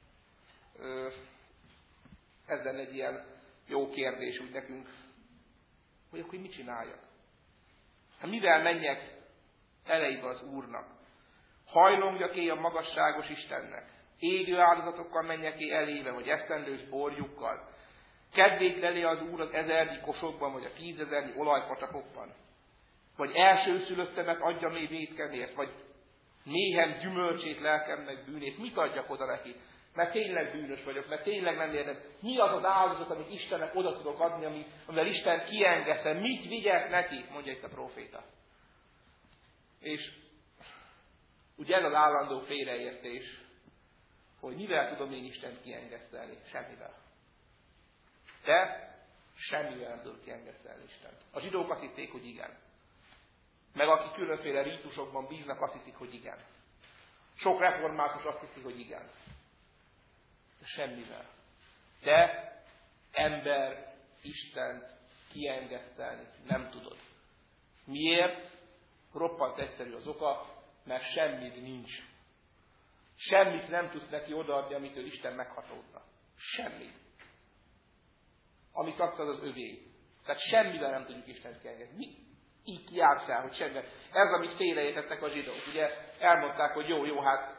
ez lenne egy ilyen jó kérdés úgy nekünk, hogy akkor mit csináljak? Hát mivel menjek eleibe az Úrnak? Hajlongjak-e a magasságos Istennek? Égő áldozatokkal menjek-e elébe, vagy esztendős borjukkal? Kedvét lelé az Úr az ezernyi kosokban, vagy a tízezernyi olajpatakokban? Vagy elsőszülöttemet adja még vétkenért, vagy méhem gyümölcsét, lelkemnek bűnét? Mit adjak oda neki? Mert tényleg bűnös vagyok, mert tényleg nem érdem. Mi az az áldozat, amit Istennek oda tudok adni, ami, amivel Isten kiengeszem? Mit vigyek neki? Mondja itt a próféta. És ugye ez az állandó félreértés, hogy mivel tudom én Istent kiengesztelni? Semmivel. De semmivel nem tudok kiengesztelni Istent. A zsidók azt hitték, hogy igen. Meg akik különféle rítusokban bíznak, azt hiszik, hogy igen. Sok református azt hiszi, hogy igen. De semmivel. De ember Istent kiengesztelni nem tudod. Miért? Roppant egyszerű az oka, mert semmit nincs. Semmit nem tudsz neki odaadni, amitől Isten meghatódna. Semmit. Amit adsz, az az övé. Tehát semmivel nem tudjuk Istent kiengedni. Mi? Így jársz el, hogy semmivel. Ez, amit félreértettek a zsidók. Ugye elmondták, hogy jó, jó, hát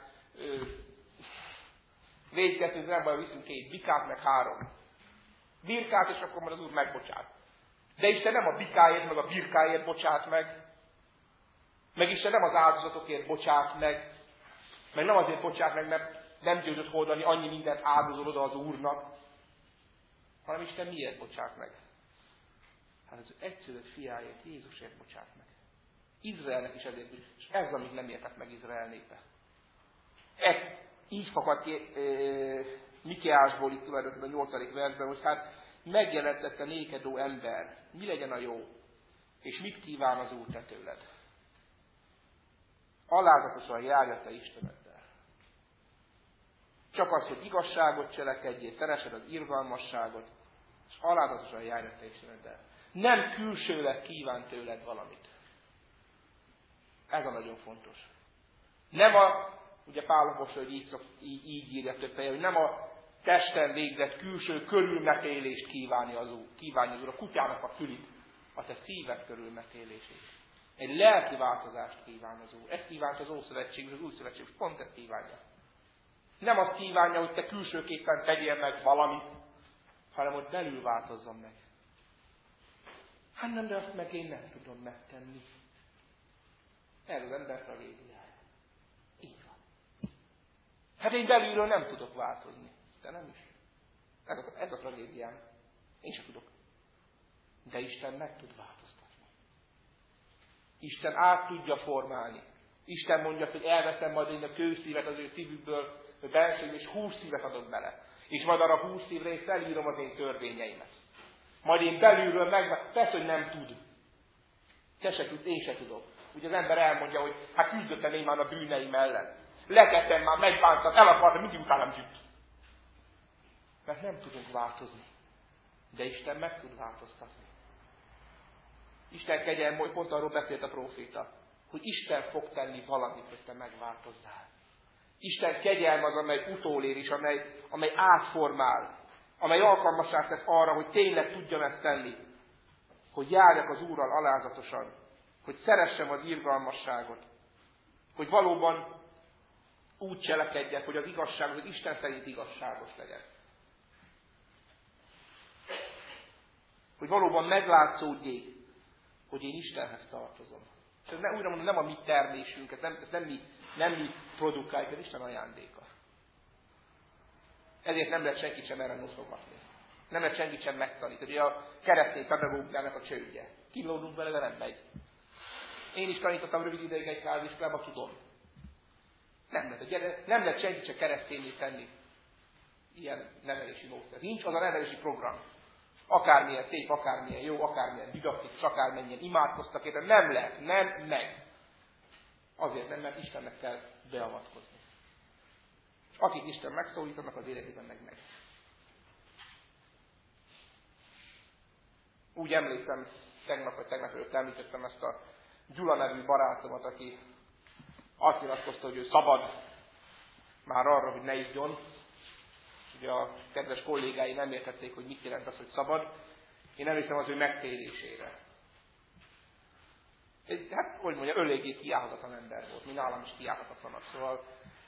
védkezünk, nem baj, viszünk két bikát, meg három birkát, és akkor majd az Úr megbocsát. De Isten nem a bikáért, meg a birkáért bocsát meg, meg Isten nem az áldozatokért bocsát meg, meg nem azért bocsát meg, mert nem győzött hordani, annyi mindent áldozol oda az Úrnak, hanem Isten miért bocsát meg? Hát az egyszülött fiáért, Jézusért bocsát meg. Izraelnek is ezért, és ez, amit nem értett meg Izrael népe. Ez így fakad ki e, Mikéásból itt tulajdonképpen a nyolcadik versben, hogy hát megjelentette nékedó ember, mi legyen a jó, és mit kíván az Úr te tőled. Alázatosan járja te Isteneddel. Csak az, hogy igazságot cselekedjél, szeresed az irgalmasságot, és alázatosan járja te Isteneddel. Nem külsőleg kíván tőled valamit. Ez a nagyon fontos. Nem a, ugye Pál apostol, hogy így, így, így írja több helyen, hogy nem a testen végzett külső körülmetélést kívánja az Úr, kívánja az Úr, a kutyának a fülit, a te szíved körülmetélését. Egy lelki változást kíván az Úr. Ezt kívánta az Ószövetség, és az Új Szövetség, és pont ezt kívánja. Nem azt kívánja, hogy te külsőképpen tegyél meg valamit, hanem hogy belül változzon meg. Hát nem, de azt meg én nem tudom megtenni. Ez az ember tragédiája. Így van. Hát én belülről nem tudok változni. De nem is. Ez a, ez a tragédiám. Én sem tudok. De Isten meg tud változtatni. Isten át tudja formálni. Isten mondja, hogy elveszem majd én a kőszívet az ő szívükből, a belsőből, és húsz szívet adok bele. És majd arra húsz szívre én felírom az én törvényeimet. Majd én belülről meg, persze, hogy nem tud. Te se tudsz, én se tudok. Ugye az ember elmondja, hogy hát küzdöttem én már a bűneim ellen. Letettem már, megbántam, el akartam, mindig utánam gyűjt. Mert nem tudunk változni. De Isten meg tud változtatni. Isten kegyelme, hogy pont arról beszélt a próféta, hogy Isten fog tenni valamit, hogy te megváltozzál. Isten kegyelme az, amely utolér is, amely, amely átformál, amely alkalmassá tesz arra, hogy tényleg tudjam ezt tenni, hogy járjak az Úrral alázatosan, hogy szeressem az irgalmasságot, hogy valóban úgy cselekedjek, hogy az igazság, hogy Isten szerint igazságos legyen. Hogy valóban meglátszódjék, hogy én Istenhez tartozom. És ez ne, újra mondom, nem a mi termésünk, ez nem, ez nem mi, nem mi produkáljuk, ez Isten ajándéka. Ezért nem lehet senkit sem erre noszogatni. Nem lehet senkit sem megtanítani. Ugye a keresztény pedagógiának a csődje. Kilódunk vele, de nem megy. Én is tanítottam rövid ideig egy kávéiskolába, tudom. Nem lehet, gyere, nem lehet senki csak keresztényé tenni. Ilyen nevelési módszer. Nincs az a nevelési program. Akármilyen szép, akármilyen jó, akármilyen didaktikus, akármennyien imádkoztak érte, nem lehet, nem meg. Azért nem, mert Istennek kell beavatkozni. És akik Isten megszólítanak, az életében meg meg. Úgy emlékszem, tegnap vagy tegnap előtt említettem ezt a Gyula nevű barátomat, aki azt nyilatkozta, hogy ő szabad már arra, hogy ne igyon. Ugye a kedves kollégái nem értették, hogy mit jelent az, hogy szabad. Én emlékszem az ő megtérésére. Egy, hát, hogy mondja, eléggé kiállhatatlan ember volt, mi nálam is kiállhatatlanak. Szóval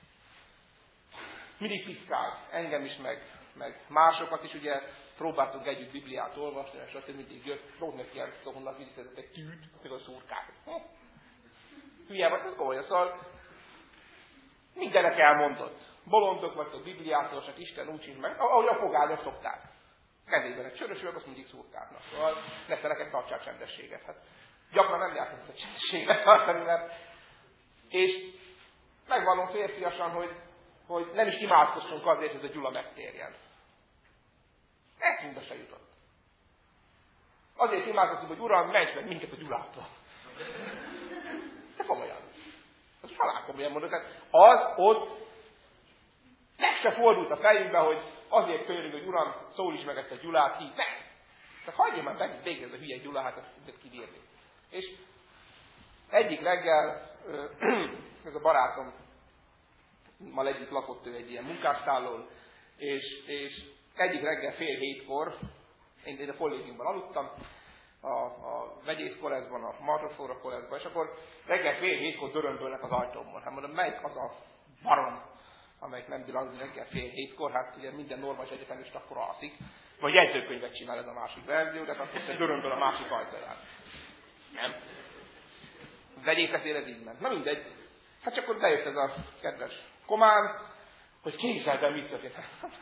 mindig piszkál, engem is, meg, meg másokat is, ugye próbáltunk együtt Bibliát olvasni, és ott mindig jött, Ródnek ilyen szóhonnak, mindig szedett egy tűt, meg a szurkát. Hülye vagy, ez komolyan, szóval mindenek elmondott. Bolondok vagytok, Bibliát olvasnak, Isten úgy sincs meg, ahogy a fogányok szokták. Kezében egy csörös üveg, azt mindig szurkálnak. Szóval ne neked tartsák csendességet. Hát, gyakran nem lehet ezt a csendességet tartani, mert... És megvallom férfiasan, hogy, hogy nem is imádkozzunk azért, hogy ez a Gyula megtérjen. Eszünkbe se jutott. Azért imádkozunk, hogy Uram, ments meg minket a Gyulától. De komolyan. Az halál komolyan mondok. Hát az ott meg se fordult a fejünkbe, hogy azért kérjük, hogy Uram, szólíts meg ezt a Gyulát, így nem. Csak hagyja már meg, végre ez a hülye Gyula, hát ezt kibírni. És egyik reggel, ez a barátom, mal együtt lakott ő egy ilyen munkásszállón, és, és egyik reggel fél hétkor, én, én a kollégiumban aludtam, a, a vegyészkoleszban, a martofóra koleszban, és akkor reggel fél hétkor dörömbölnek az ajtómon. Hát mondom, melyik az a barom, amelyik nem bír aludni reggel fél hétkor, hát ugye minden normális egyetemist akkor alszik, vagy jegyzőkönyvet csinál ez a másik verzió, de akkor te dörömböl a másik ajtaján. Nem. Vegyészeknél ez így ment. Na mindegy. Hát csak akkor bejött ez a kedves komán, hogy képzeld el, mit történt.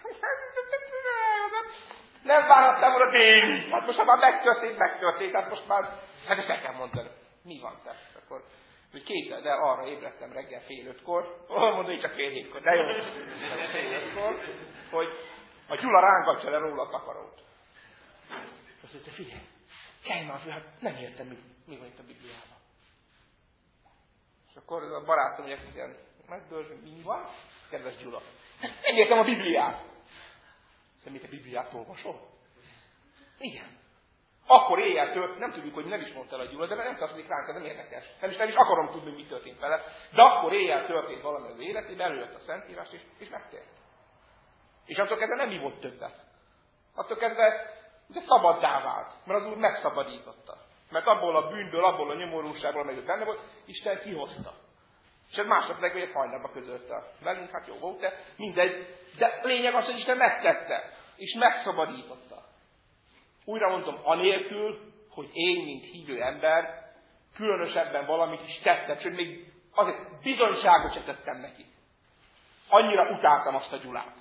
Nem várhattam volna tényleg. Hát most már megtörtént, megtörtént, hát most már, hát ezt nekem mondani. Mi van te? Akkor, hogy képzeld el, arra ébredtem reggel fél ötkor, mondom, hogy csak fél hétkor, de jó, fél ötkor, hogy a Gyula rángatja le róla a takarót. Azt mondta, figyelj, kelj már, hát nem értem, mi, mi van itt a Bibliában. És akkor ez a barátom, hogy ilyen megdőzsön, mi van? Kedves Gyula, nem értem a Bibliát. De mit a Bibliát olvasol? Igen. Akkor éjjel tört, nem tudjuk, hogy nem is mondta el a Gyula, de nem tartozik ránk, ez nem érdekes. Nem is, nem is akarom tudni, hogy mi történt vele. De akkor éjjel történt valami az életében, előjött a Szentírást, és, és megtért. És attól kezdve nem hívott többet. Attól kezdve de szabaddá vált, mert az Úr megszabadította. Mert abból a bűnből, abból a nyomorúságból, amely benne volt, Isten kihozta. És ez másnap reggel egy hajnalba közölte velünk, hát jó volt, de mindegy. De lényeg az, hogy Isten megtette, és megszabadította. Újra mondom, anélkül, hogy én, mint hívő ember, különösebben valamit is tettem, sőt, még azért bizonyságot se tettem neki. Annyira utáltam azt a Gyulát.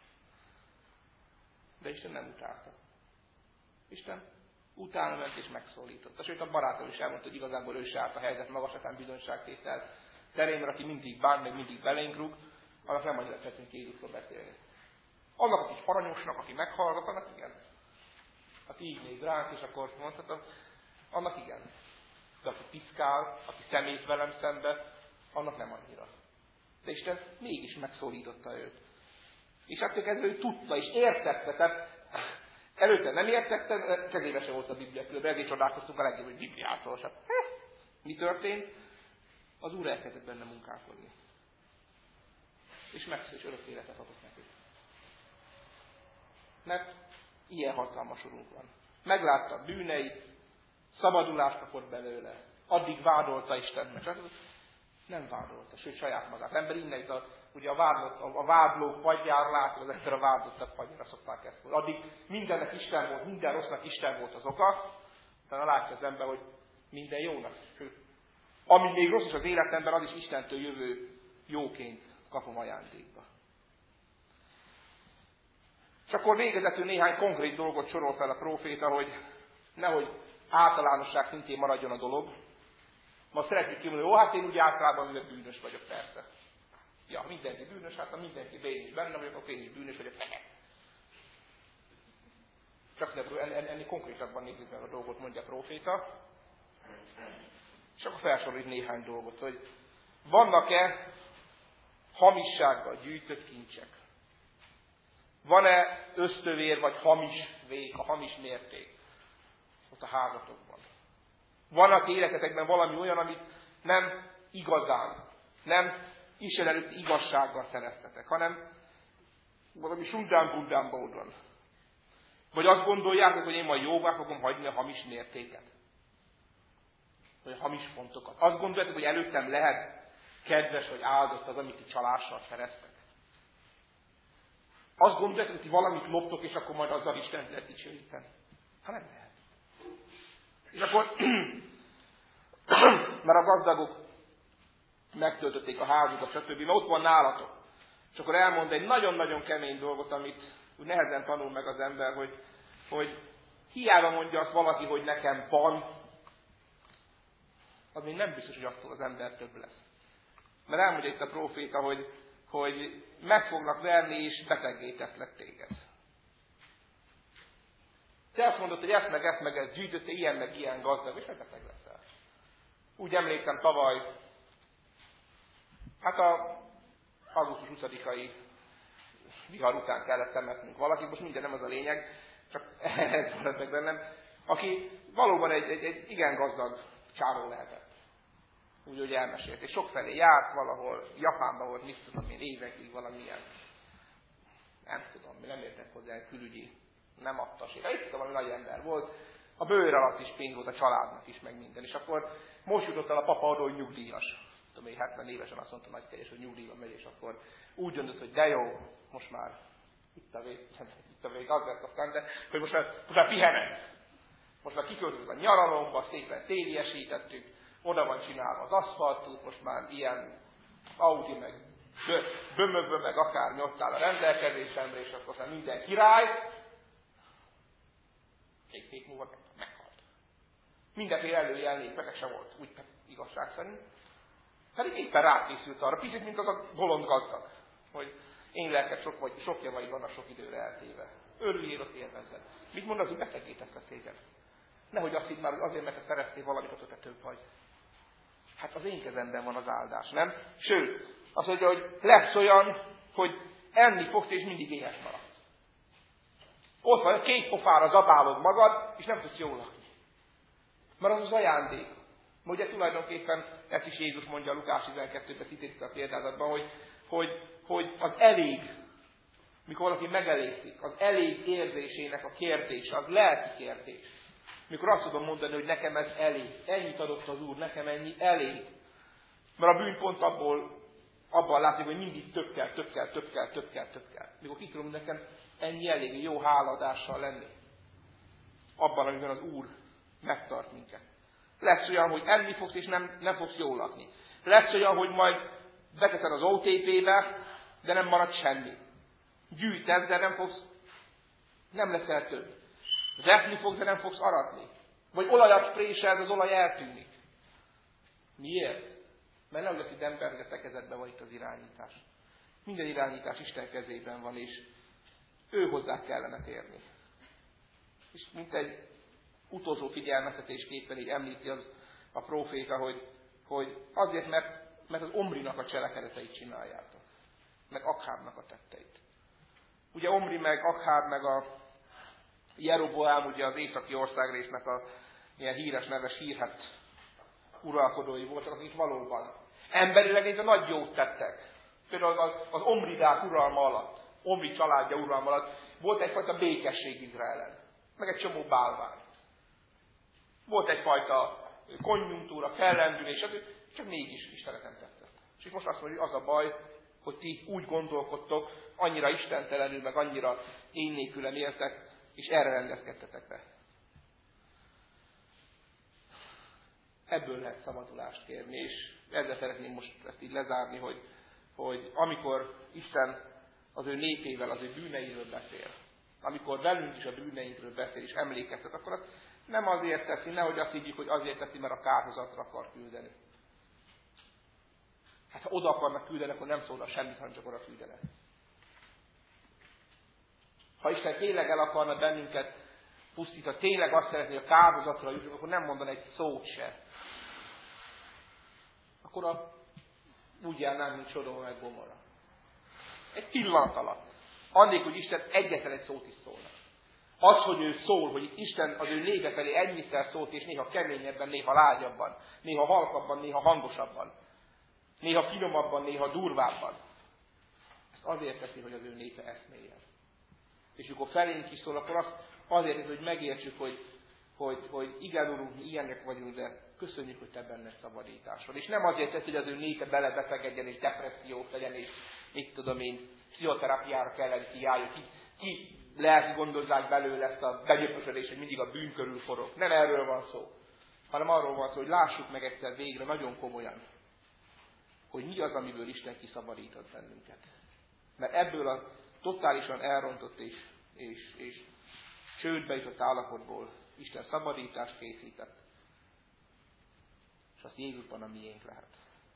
De Isten nem utálta. Isten utána ment és megszólította. Sőt, a barátom is elmondta, hogy igazából ő se állt a helyzet magasatán bizonyságtétel terén, mert aki mindig bán, meg mindig belénk rúg, annak nem annyira szeretnénk Jézusról beszélni. Annak, aki aranyosnak, aki meghallgat, annak igen. Aki így néz ránk, és akkor mondhatom, annak igen. De aki piszkál, aki szemét velem szembe, annak nem annyira. De Isten mégis megszólította őt. És attól kezdve ő tudta, és értette, tehát előtte nem értette, kezébe se volt a Biblia különben, ezért csodálkoztunk a legjobb, hogy Bibliát olvasott. Mi történt? Az Úr elkezdett benne munkálkodni. És megszól, és örök életet adott neki. Mert ilyen hatalmas Urunk van. Meglátta a bűneit, szabadulást kapott belőle. Addig vádolta Isten, mert nem vádolta, sőt saját magát. Ember innen itt a, ugye a, vádlott, a, a vádlók padjára látod, az egyszer a vádlottak padjára szokták ezt mondani. Addig mindennek Isten volt, minden rossznak Isten volt az oka, utána látja az ember, hogy minden jónak. Sőt, ami még rossz is az életemben, az is Istentől jövő jóként kapom ajándékba. És akkor végezetül néhány konkrét dolgot sorol fel a próféta, hogy nehogy általánosság szintén maradjon a dolog, Ma szeretnék kimondani, jó, hát én úgy általában mivel bűnös vagyok, persze. Ja, mindenki bűnös, hát ha mindenki én is benne vagyok, akkor én is bűnös vagyok. Csak ennél, ennél konkrétabban nézzük meg a dolgot, mondja a próféta. És akkor felsorol itt néhány dolgot, hogy vannak-e hamissággal gyűjtött kincsek? Van-e ösztövér vagy hamis vék, a hamis mérték ott a házatokban? Vannak életetekben valami olyan, amit nem igazán, nem Isten előtt igazsággal szereztetek, hanem valami sundán-bundán módon. Vagy azt gondoljátok, hogy én majd jóvá fogom hagyni a hamis mértéket. Vagy a hamis fontokat. Azt gondoljátok, hogy előttem lehet kedves vagy áldott az, amit ti csalással szereztek. Azt gondoljátok, hogy ti valamit loptok, és akkor majd azzal Istent lehet dicsőíteni. Hát nem lehet. És akkor, mert a gazdagok megtöltötték a házukat, stb. Mert ott van nálatok. És akkor elmond egy nagyon-nagyon kemény dolgot, amit úgy nehezen tanul meg az ember, hogy, hogy hiába mondja azt valaki, hogy nekem van, az még nem biztos, hogy attól az ember több lesz. Mert elmondja itt a próféta, hogy, hogy meg fognak verni, és beteggé teszlek téged. Te azt mondod, hogy ezt meg ezt meg ezt gyűjtötte, ilyen meg ilyen gazdag, és meg beteg leszel. Úgy emlékszem tavaly, hát a augusztus huszadikai vihar után kellett temetnünk valaki, most mindjárt nem az a lényeg, csak ez volt meg bennem, aki valóban egy, egy, egy igen gazdag csávó lehetett. Úgy, hogy elmesélt. És sokfelé járt valahol, Japánban volt, mit tudom én, évekig valamilyen, nem tudom, mi nem értek hozzá, külügyi, nem adta sér. Itt tudom, valami nagy ember volt, a bőr alatt is pénz volt a családnak is, meg minden. És akkor most jutott el a papa oda, hogy nyugdíjas. Tudom, hogy hetven évesen azt mondta nagykeres, hogy nyugdíjban megy, és akkor úgy döntött, hogy de jó, most már itt a vég, itt a vég, az lesz aztán, de hogy most már, most már pihenek. Most már kiköltözünk a nyaralomba, szépen téliesítettük, oda van csinálva az aszfaltút, most már ilyen Audi, meg bömögbe, meg akármi ott áll a rendelkezésemre, és akkor már minden király. Egy hét múlva meghalt. Mindenféle előjel népek se volt, úgy igazság szerint. Pedig éppen rákészült arra, picit, mint az a bolond gazdag, hogy én lelked sok, vagy, sok javaid vannak sok időre eltéve. Örüljél, ott élvezzed. Mit mondasz, hogy betegítesz a téged? Nehogy azt hidd már, hogy azért, mert te szereztél valamit, hogy te több vagy. Hát az én kezemben van az áldás, nem? Sőt, azt mondja, hogy lesz olyan, hogy enni fogsz, és mindig éhes maradsz. Ott van, két pofára zabálod magad, és nem tudsz jól lakni. Mert az az ajándék. Ugye tulajdonképpen ezt is Jézus mondja a Lukás tizenkettőben szítézik a példázatban, hogy, hogy, hogy az elég, mikor valaki megelégszik, az elég érzésének a kérdése, az lelki kérdés. Mikor azt tudom mondani, hogy nekem ez elég, ennyit adott az Úr, nekem ennyi elég. Mert a bűn pont abból, abban látszik, hogy mindig több kell, több kell, több kell, több kell, több kell. Mikor ki tudom nekem ennyi elég, jó háladással lenni. Abban, amiben az Úr megtart minket. Lesz olyan, hogy enni fogsz, és nem, nem fogsz jól lakni. Lesz olyan, hogy majd beteszed az o té pé-be, de nem marad semmi. Gyűjtesz, de nem fogsz, nem leszel több. Zsefni fogsz, de nem fogsz aratni. Vagy olajat préselsz, az olaj eltűnik. Miért? Mert nehogy azt hidd ember, hogy a te kezedben van itt az irányítás. Minden irányítás Isten kezében van, és ő hozzá kellene térni. És mint egy utolsó figyelmeztetésképpen így említi az a próféta, hogy, hogy azért, mert, mert az Omrinak a cselekedeteit csináljátok. Meg Akhábnak a tetteit. Ugye Omri meg Akháb meg a Jeroboám, ugye az északi országrésznek a ilyen híres, neves, hírhedt uralkodói voltak, akik valóban emberileg nézve nagy jót tettek. Például az, az Omridák uralma alatt, Omri családja uralma alatt volt egyfajta békesség Izraelen, meg egy csomó bálvány. Volt egyfajta konjunktúra, fellendülés, csak mégis Istenet nem tettek. És itt most azt mondja, hogy az a baj, hogy ti úgy gondolkodtok, annyira istentelenül, meg annyira én nélkülem éltek, és erre rendezkedtetek be. Ebből lehet szabadulást kérni, és ezzel szeretném most ezt így lezárni, hogy, hogy amikor Isten az ő népével, az ő bűneiről beszél, amikor velünk is a bűneinkről beszél, és emlékeztet, akkor azt Nem azért teszi, nehogy azt higgyük, hogy azért teszi, mert a kárhozatra akar küldeni. Hát ha oda akarnak küldeni, akkor nem szólna semmit, hanem csak oda küldene. Ha Isten tényleg el akarna bennünket pusztítani, tényleg azt szeretné, hogy a kárhozatra jussunk, akkor nem mondan egy szót se. Akkor a, úgy járnánk, mint Sodoma meg Gomorra. Egy pillanat alatt. Annélkül, hogy Isten egyetlen egy szót is szólna. Az, hogy ő szól, hogy Isten az ő népe felé ennyiszer szólt, és néha keményebben, néha lágyabban, néha halkabban, néha hangosabban, néha finomabban, néha durvábban. Ezt azért teszi, hogy az ő népe eszméljen. És amikor felénk is szól, akkor azt azért teszi, hogy megértsük, hogy, hogy, hogy igen, Urunk, mi ilyenek vagyunk, de köszönjük, hogy te benne szabadítás van. És nem azért teszi, hogy az ő népe belebetegedjen, és depressziót legyen, és mit tudom én, pszichoterápiára kellene kijárjuk, ki, ki lelki gondozzák belőle ezt a begyöpösödést, hogy mindig a bűn körül forog. Nem erről van szó, hanem arról van szó, hogy lássuk meg egyszer végre nagyon komolyan, hogy mi az, amiből Isten kiszabadított bennünket. Mert ebből a totálisan elrontott és, és, és csődbe jutott állapotból Isten szabadítást készített. És azt Jézusban a miénk lehet.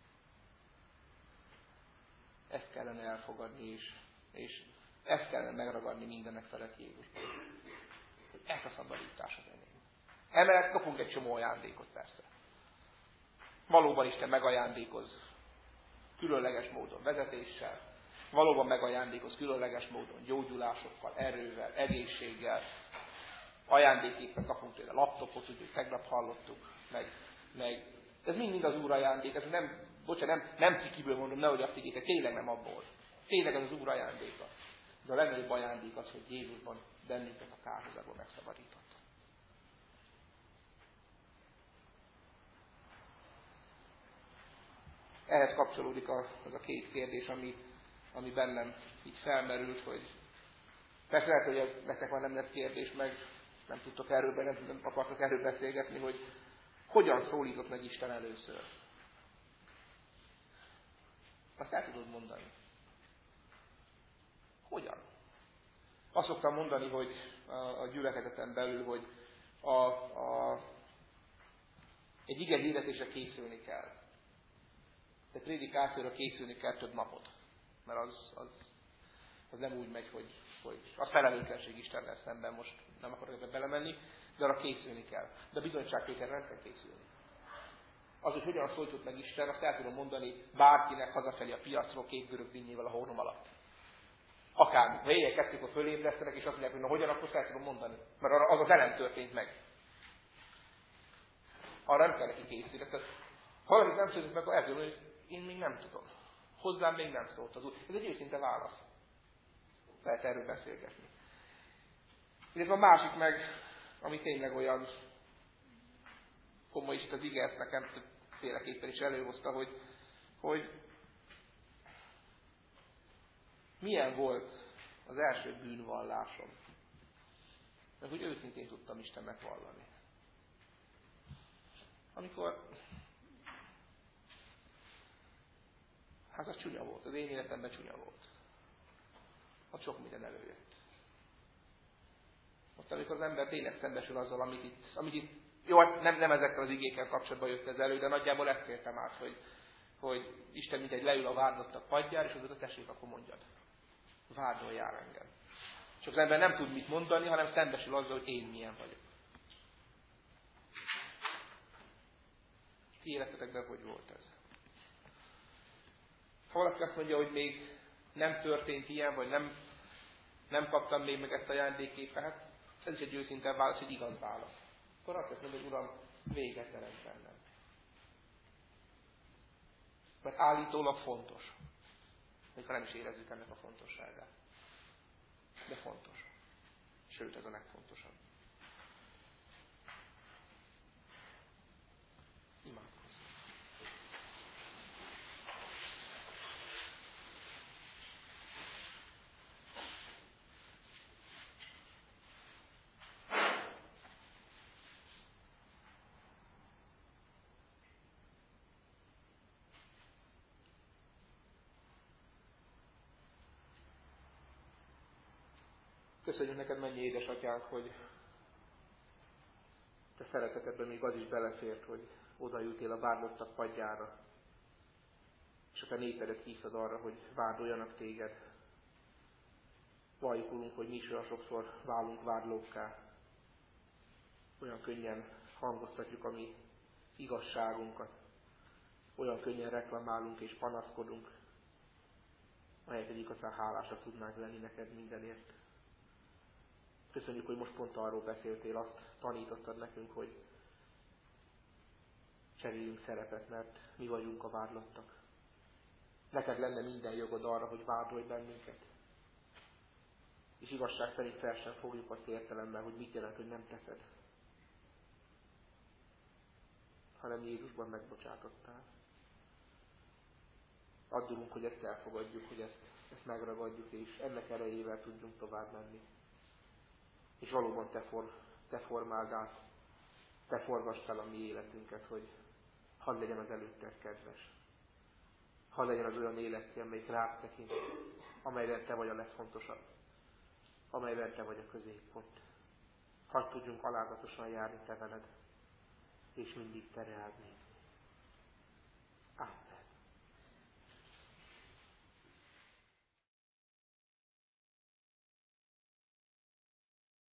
Ezt kellene elfogadni, és, és ezt kellene megragadni mindenek felett Jézusban. Hogy ez a szabadítás az enyém. Emellett kapunk egy csomó ajándékot persze. Valóban Isten megajándékoz különleges módon vezetéssel, valóban megajándékoz különleges módon gyógyulásokkal, erővel, egészséggel. Ajándéképpen kapunk tőle laptopot, úgy tegnap hallottuk, meg, meg ez mind-mind az Úr ajándék, ez nem, bocsánat, nem, nem cikiből mondom, nehogy azt higgyék, tényleg nem abból. Tényleg ez az Úr ajándéka. De a legnagyobb ajándék az, hogy Jézusban bennünket a kárhozatból megszabadított. Ehhez kapcsolódik az a két kérdés, ami, ami bennem így felmerült, hogy persze lehet, hogy nektek már nem lesz kérdés, meg nem tudtok erről, nem, nem akartok erről beszélgetni, hogy hogyan szólított meg Isten először. Azt el tudod mondani. Hogyan? Azt szoktam mondani, hogy a, a gyülekezeten belül, hogy a, a, egy ige hirdetésre készülni kell. De prédikációra készülni kell több napot. Mert az, az, az nem úgy megy, hogy, hogy az felelőtlenség Istennel szemben, most nem akarok ebbe belemenni, de arra készülni kell. De bizonyságtételre nem kell készülni. Az, hogy hogyan szólított meg Isten, azt el tudom mondani bárkinek hazafelé a piacról két görög dinnyével a hónom alatt. Akár, ha éjjel kettőkor fölébresztenek, és azt mondják, hogy na hogyan, akkor el tudom mondani. Mert az az ellen történt meg. Arra nem kell neki készülni. Tehát, ha valamit nem szólított meg, akkor el tudom, hogy én még nem tudom. Hozzám még nem szólt az Úr. Ez egy őszinte válasz. Lehet erről beszélgetni. Illetve a másik meg, ami tényleg olyan komoly is az ige, ezt nekem féleképpen is előhozta, hogy, hogy milyen volt az első bűnvallásom. Meg hogy őszintén tudtam Istennek vallani. Amikor hát az csúnya volt, az én életemben csúnya volt. Ott sok minden előjött. Ott amikor az ember tényleg szembesül azzal, amit itt, amit itt jó, nem, nem ezekkel az igékkel kapcsolatban jött ez elő, de nagyjából ezt kértem át, hogy, hogy Isten mindegy leül a vádlottak padjára, és azok a tessék, akkor mondjad. Vádoljál engem. Csak az ember nem tud mit mondani, hanem szembesül azzal, hogy én milyen vagyok. Ti életetekben hogy volt ez? Ha valaki azt mondja, hogy még nem történt ilyen, vagy nem, nem kaptam még meg ezt a ajándékképpen, hát ez is egy őszinte válasz, egy igaz válasz. Akkor azt mondja, hogy Uram, véget jelent bennem. Mert állítólag fontos. Még ha nem is érezzük ennek a fontosságát. De fontos. Sőt, ez a legfontosabb. Imádkozzunk. Köszönjük neked, mennyi édesatyánk, hogy Te szeretetedben még az is belefért, hogy odaültél a vádlottak padjára, és a te népedet hívtad arra, hogy vádoljanak téged. Valljuk, Urunk, hogy mi is olyan sokszor válunk vádlókká. Olyan könnyen hangoztatjuk a mi igazságunkat. Olyan könnyen reklamálunk és panaszkodunk, amelyet egy igazán hálásak tudnánk lenni neked mindenért. Köszönjük, hogy most pont arról beszéltél, azt tanítottad nekünk, hogy cseréljünk szerepet, mert mi vagyunk a vádlottak. Neked lenne minden jogod arra, hogy vádolj bennünket. És igazság szerint fel sem fogjuk azt értelemmel, hogy mit jelent, hogy nem teszed, hanem Jézusban megbocsátottál. Addulunk, hogy ezt elfogadjuk, hogy ezt, ezt megragadjuk, és ennek erejével tudjunk tovább menni. És valóban te, for, te formáld át, te forgass fel a mi életünket, hogy hadd legyen az előtted kedves. Hadd legyen az olyan életé, amelyik rád tekint, amelyben te vagy a legfontosabb, amelyben te vagy a középpont. Hadd tudjunk alázatosan járni te veled, és mindig te reád nézni. Ámen.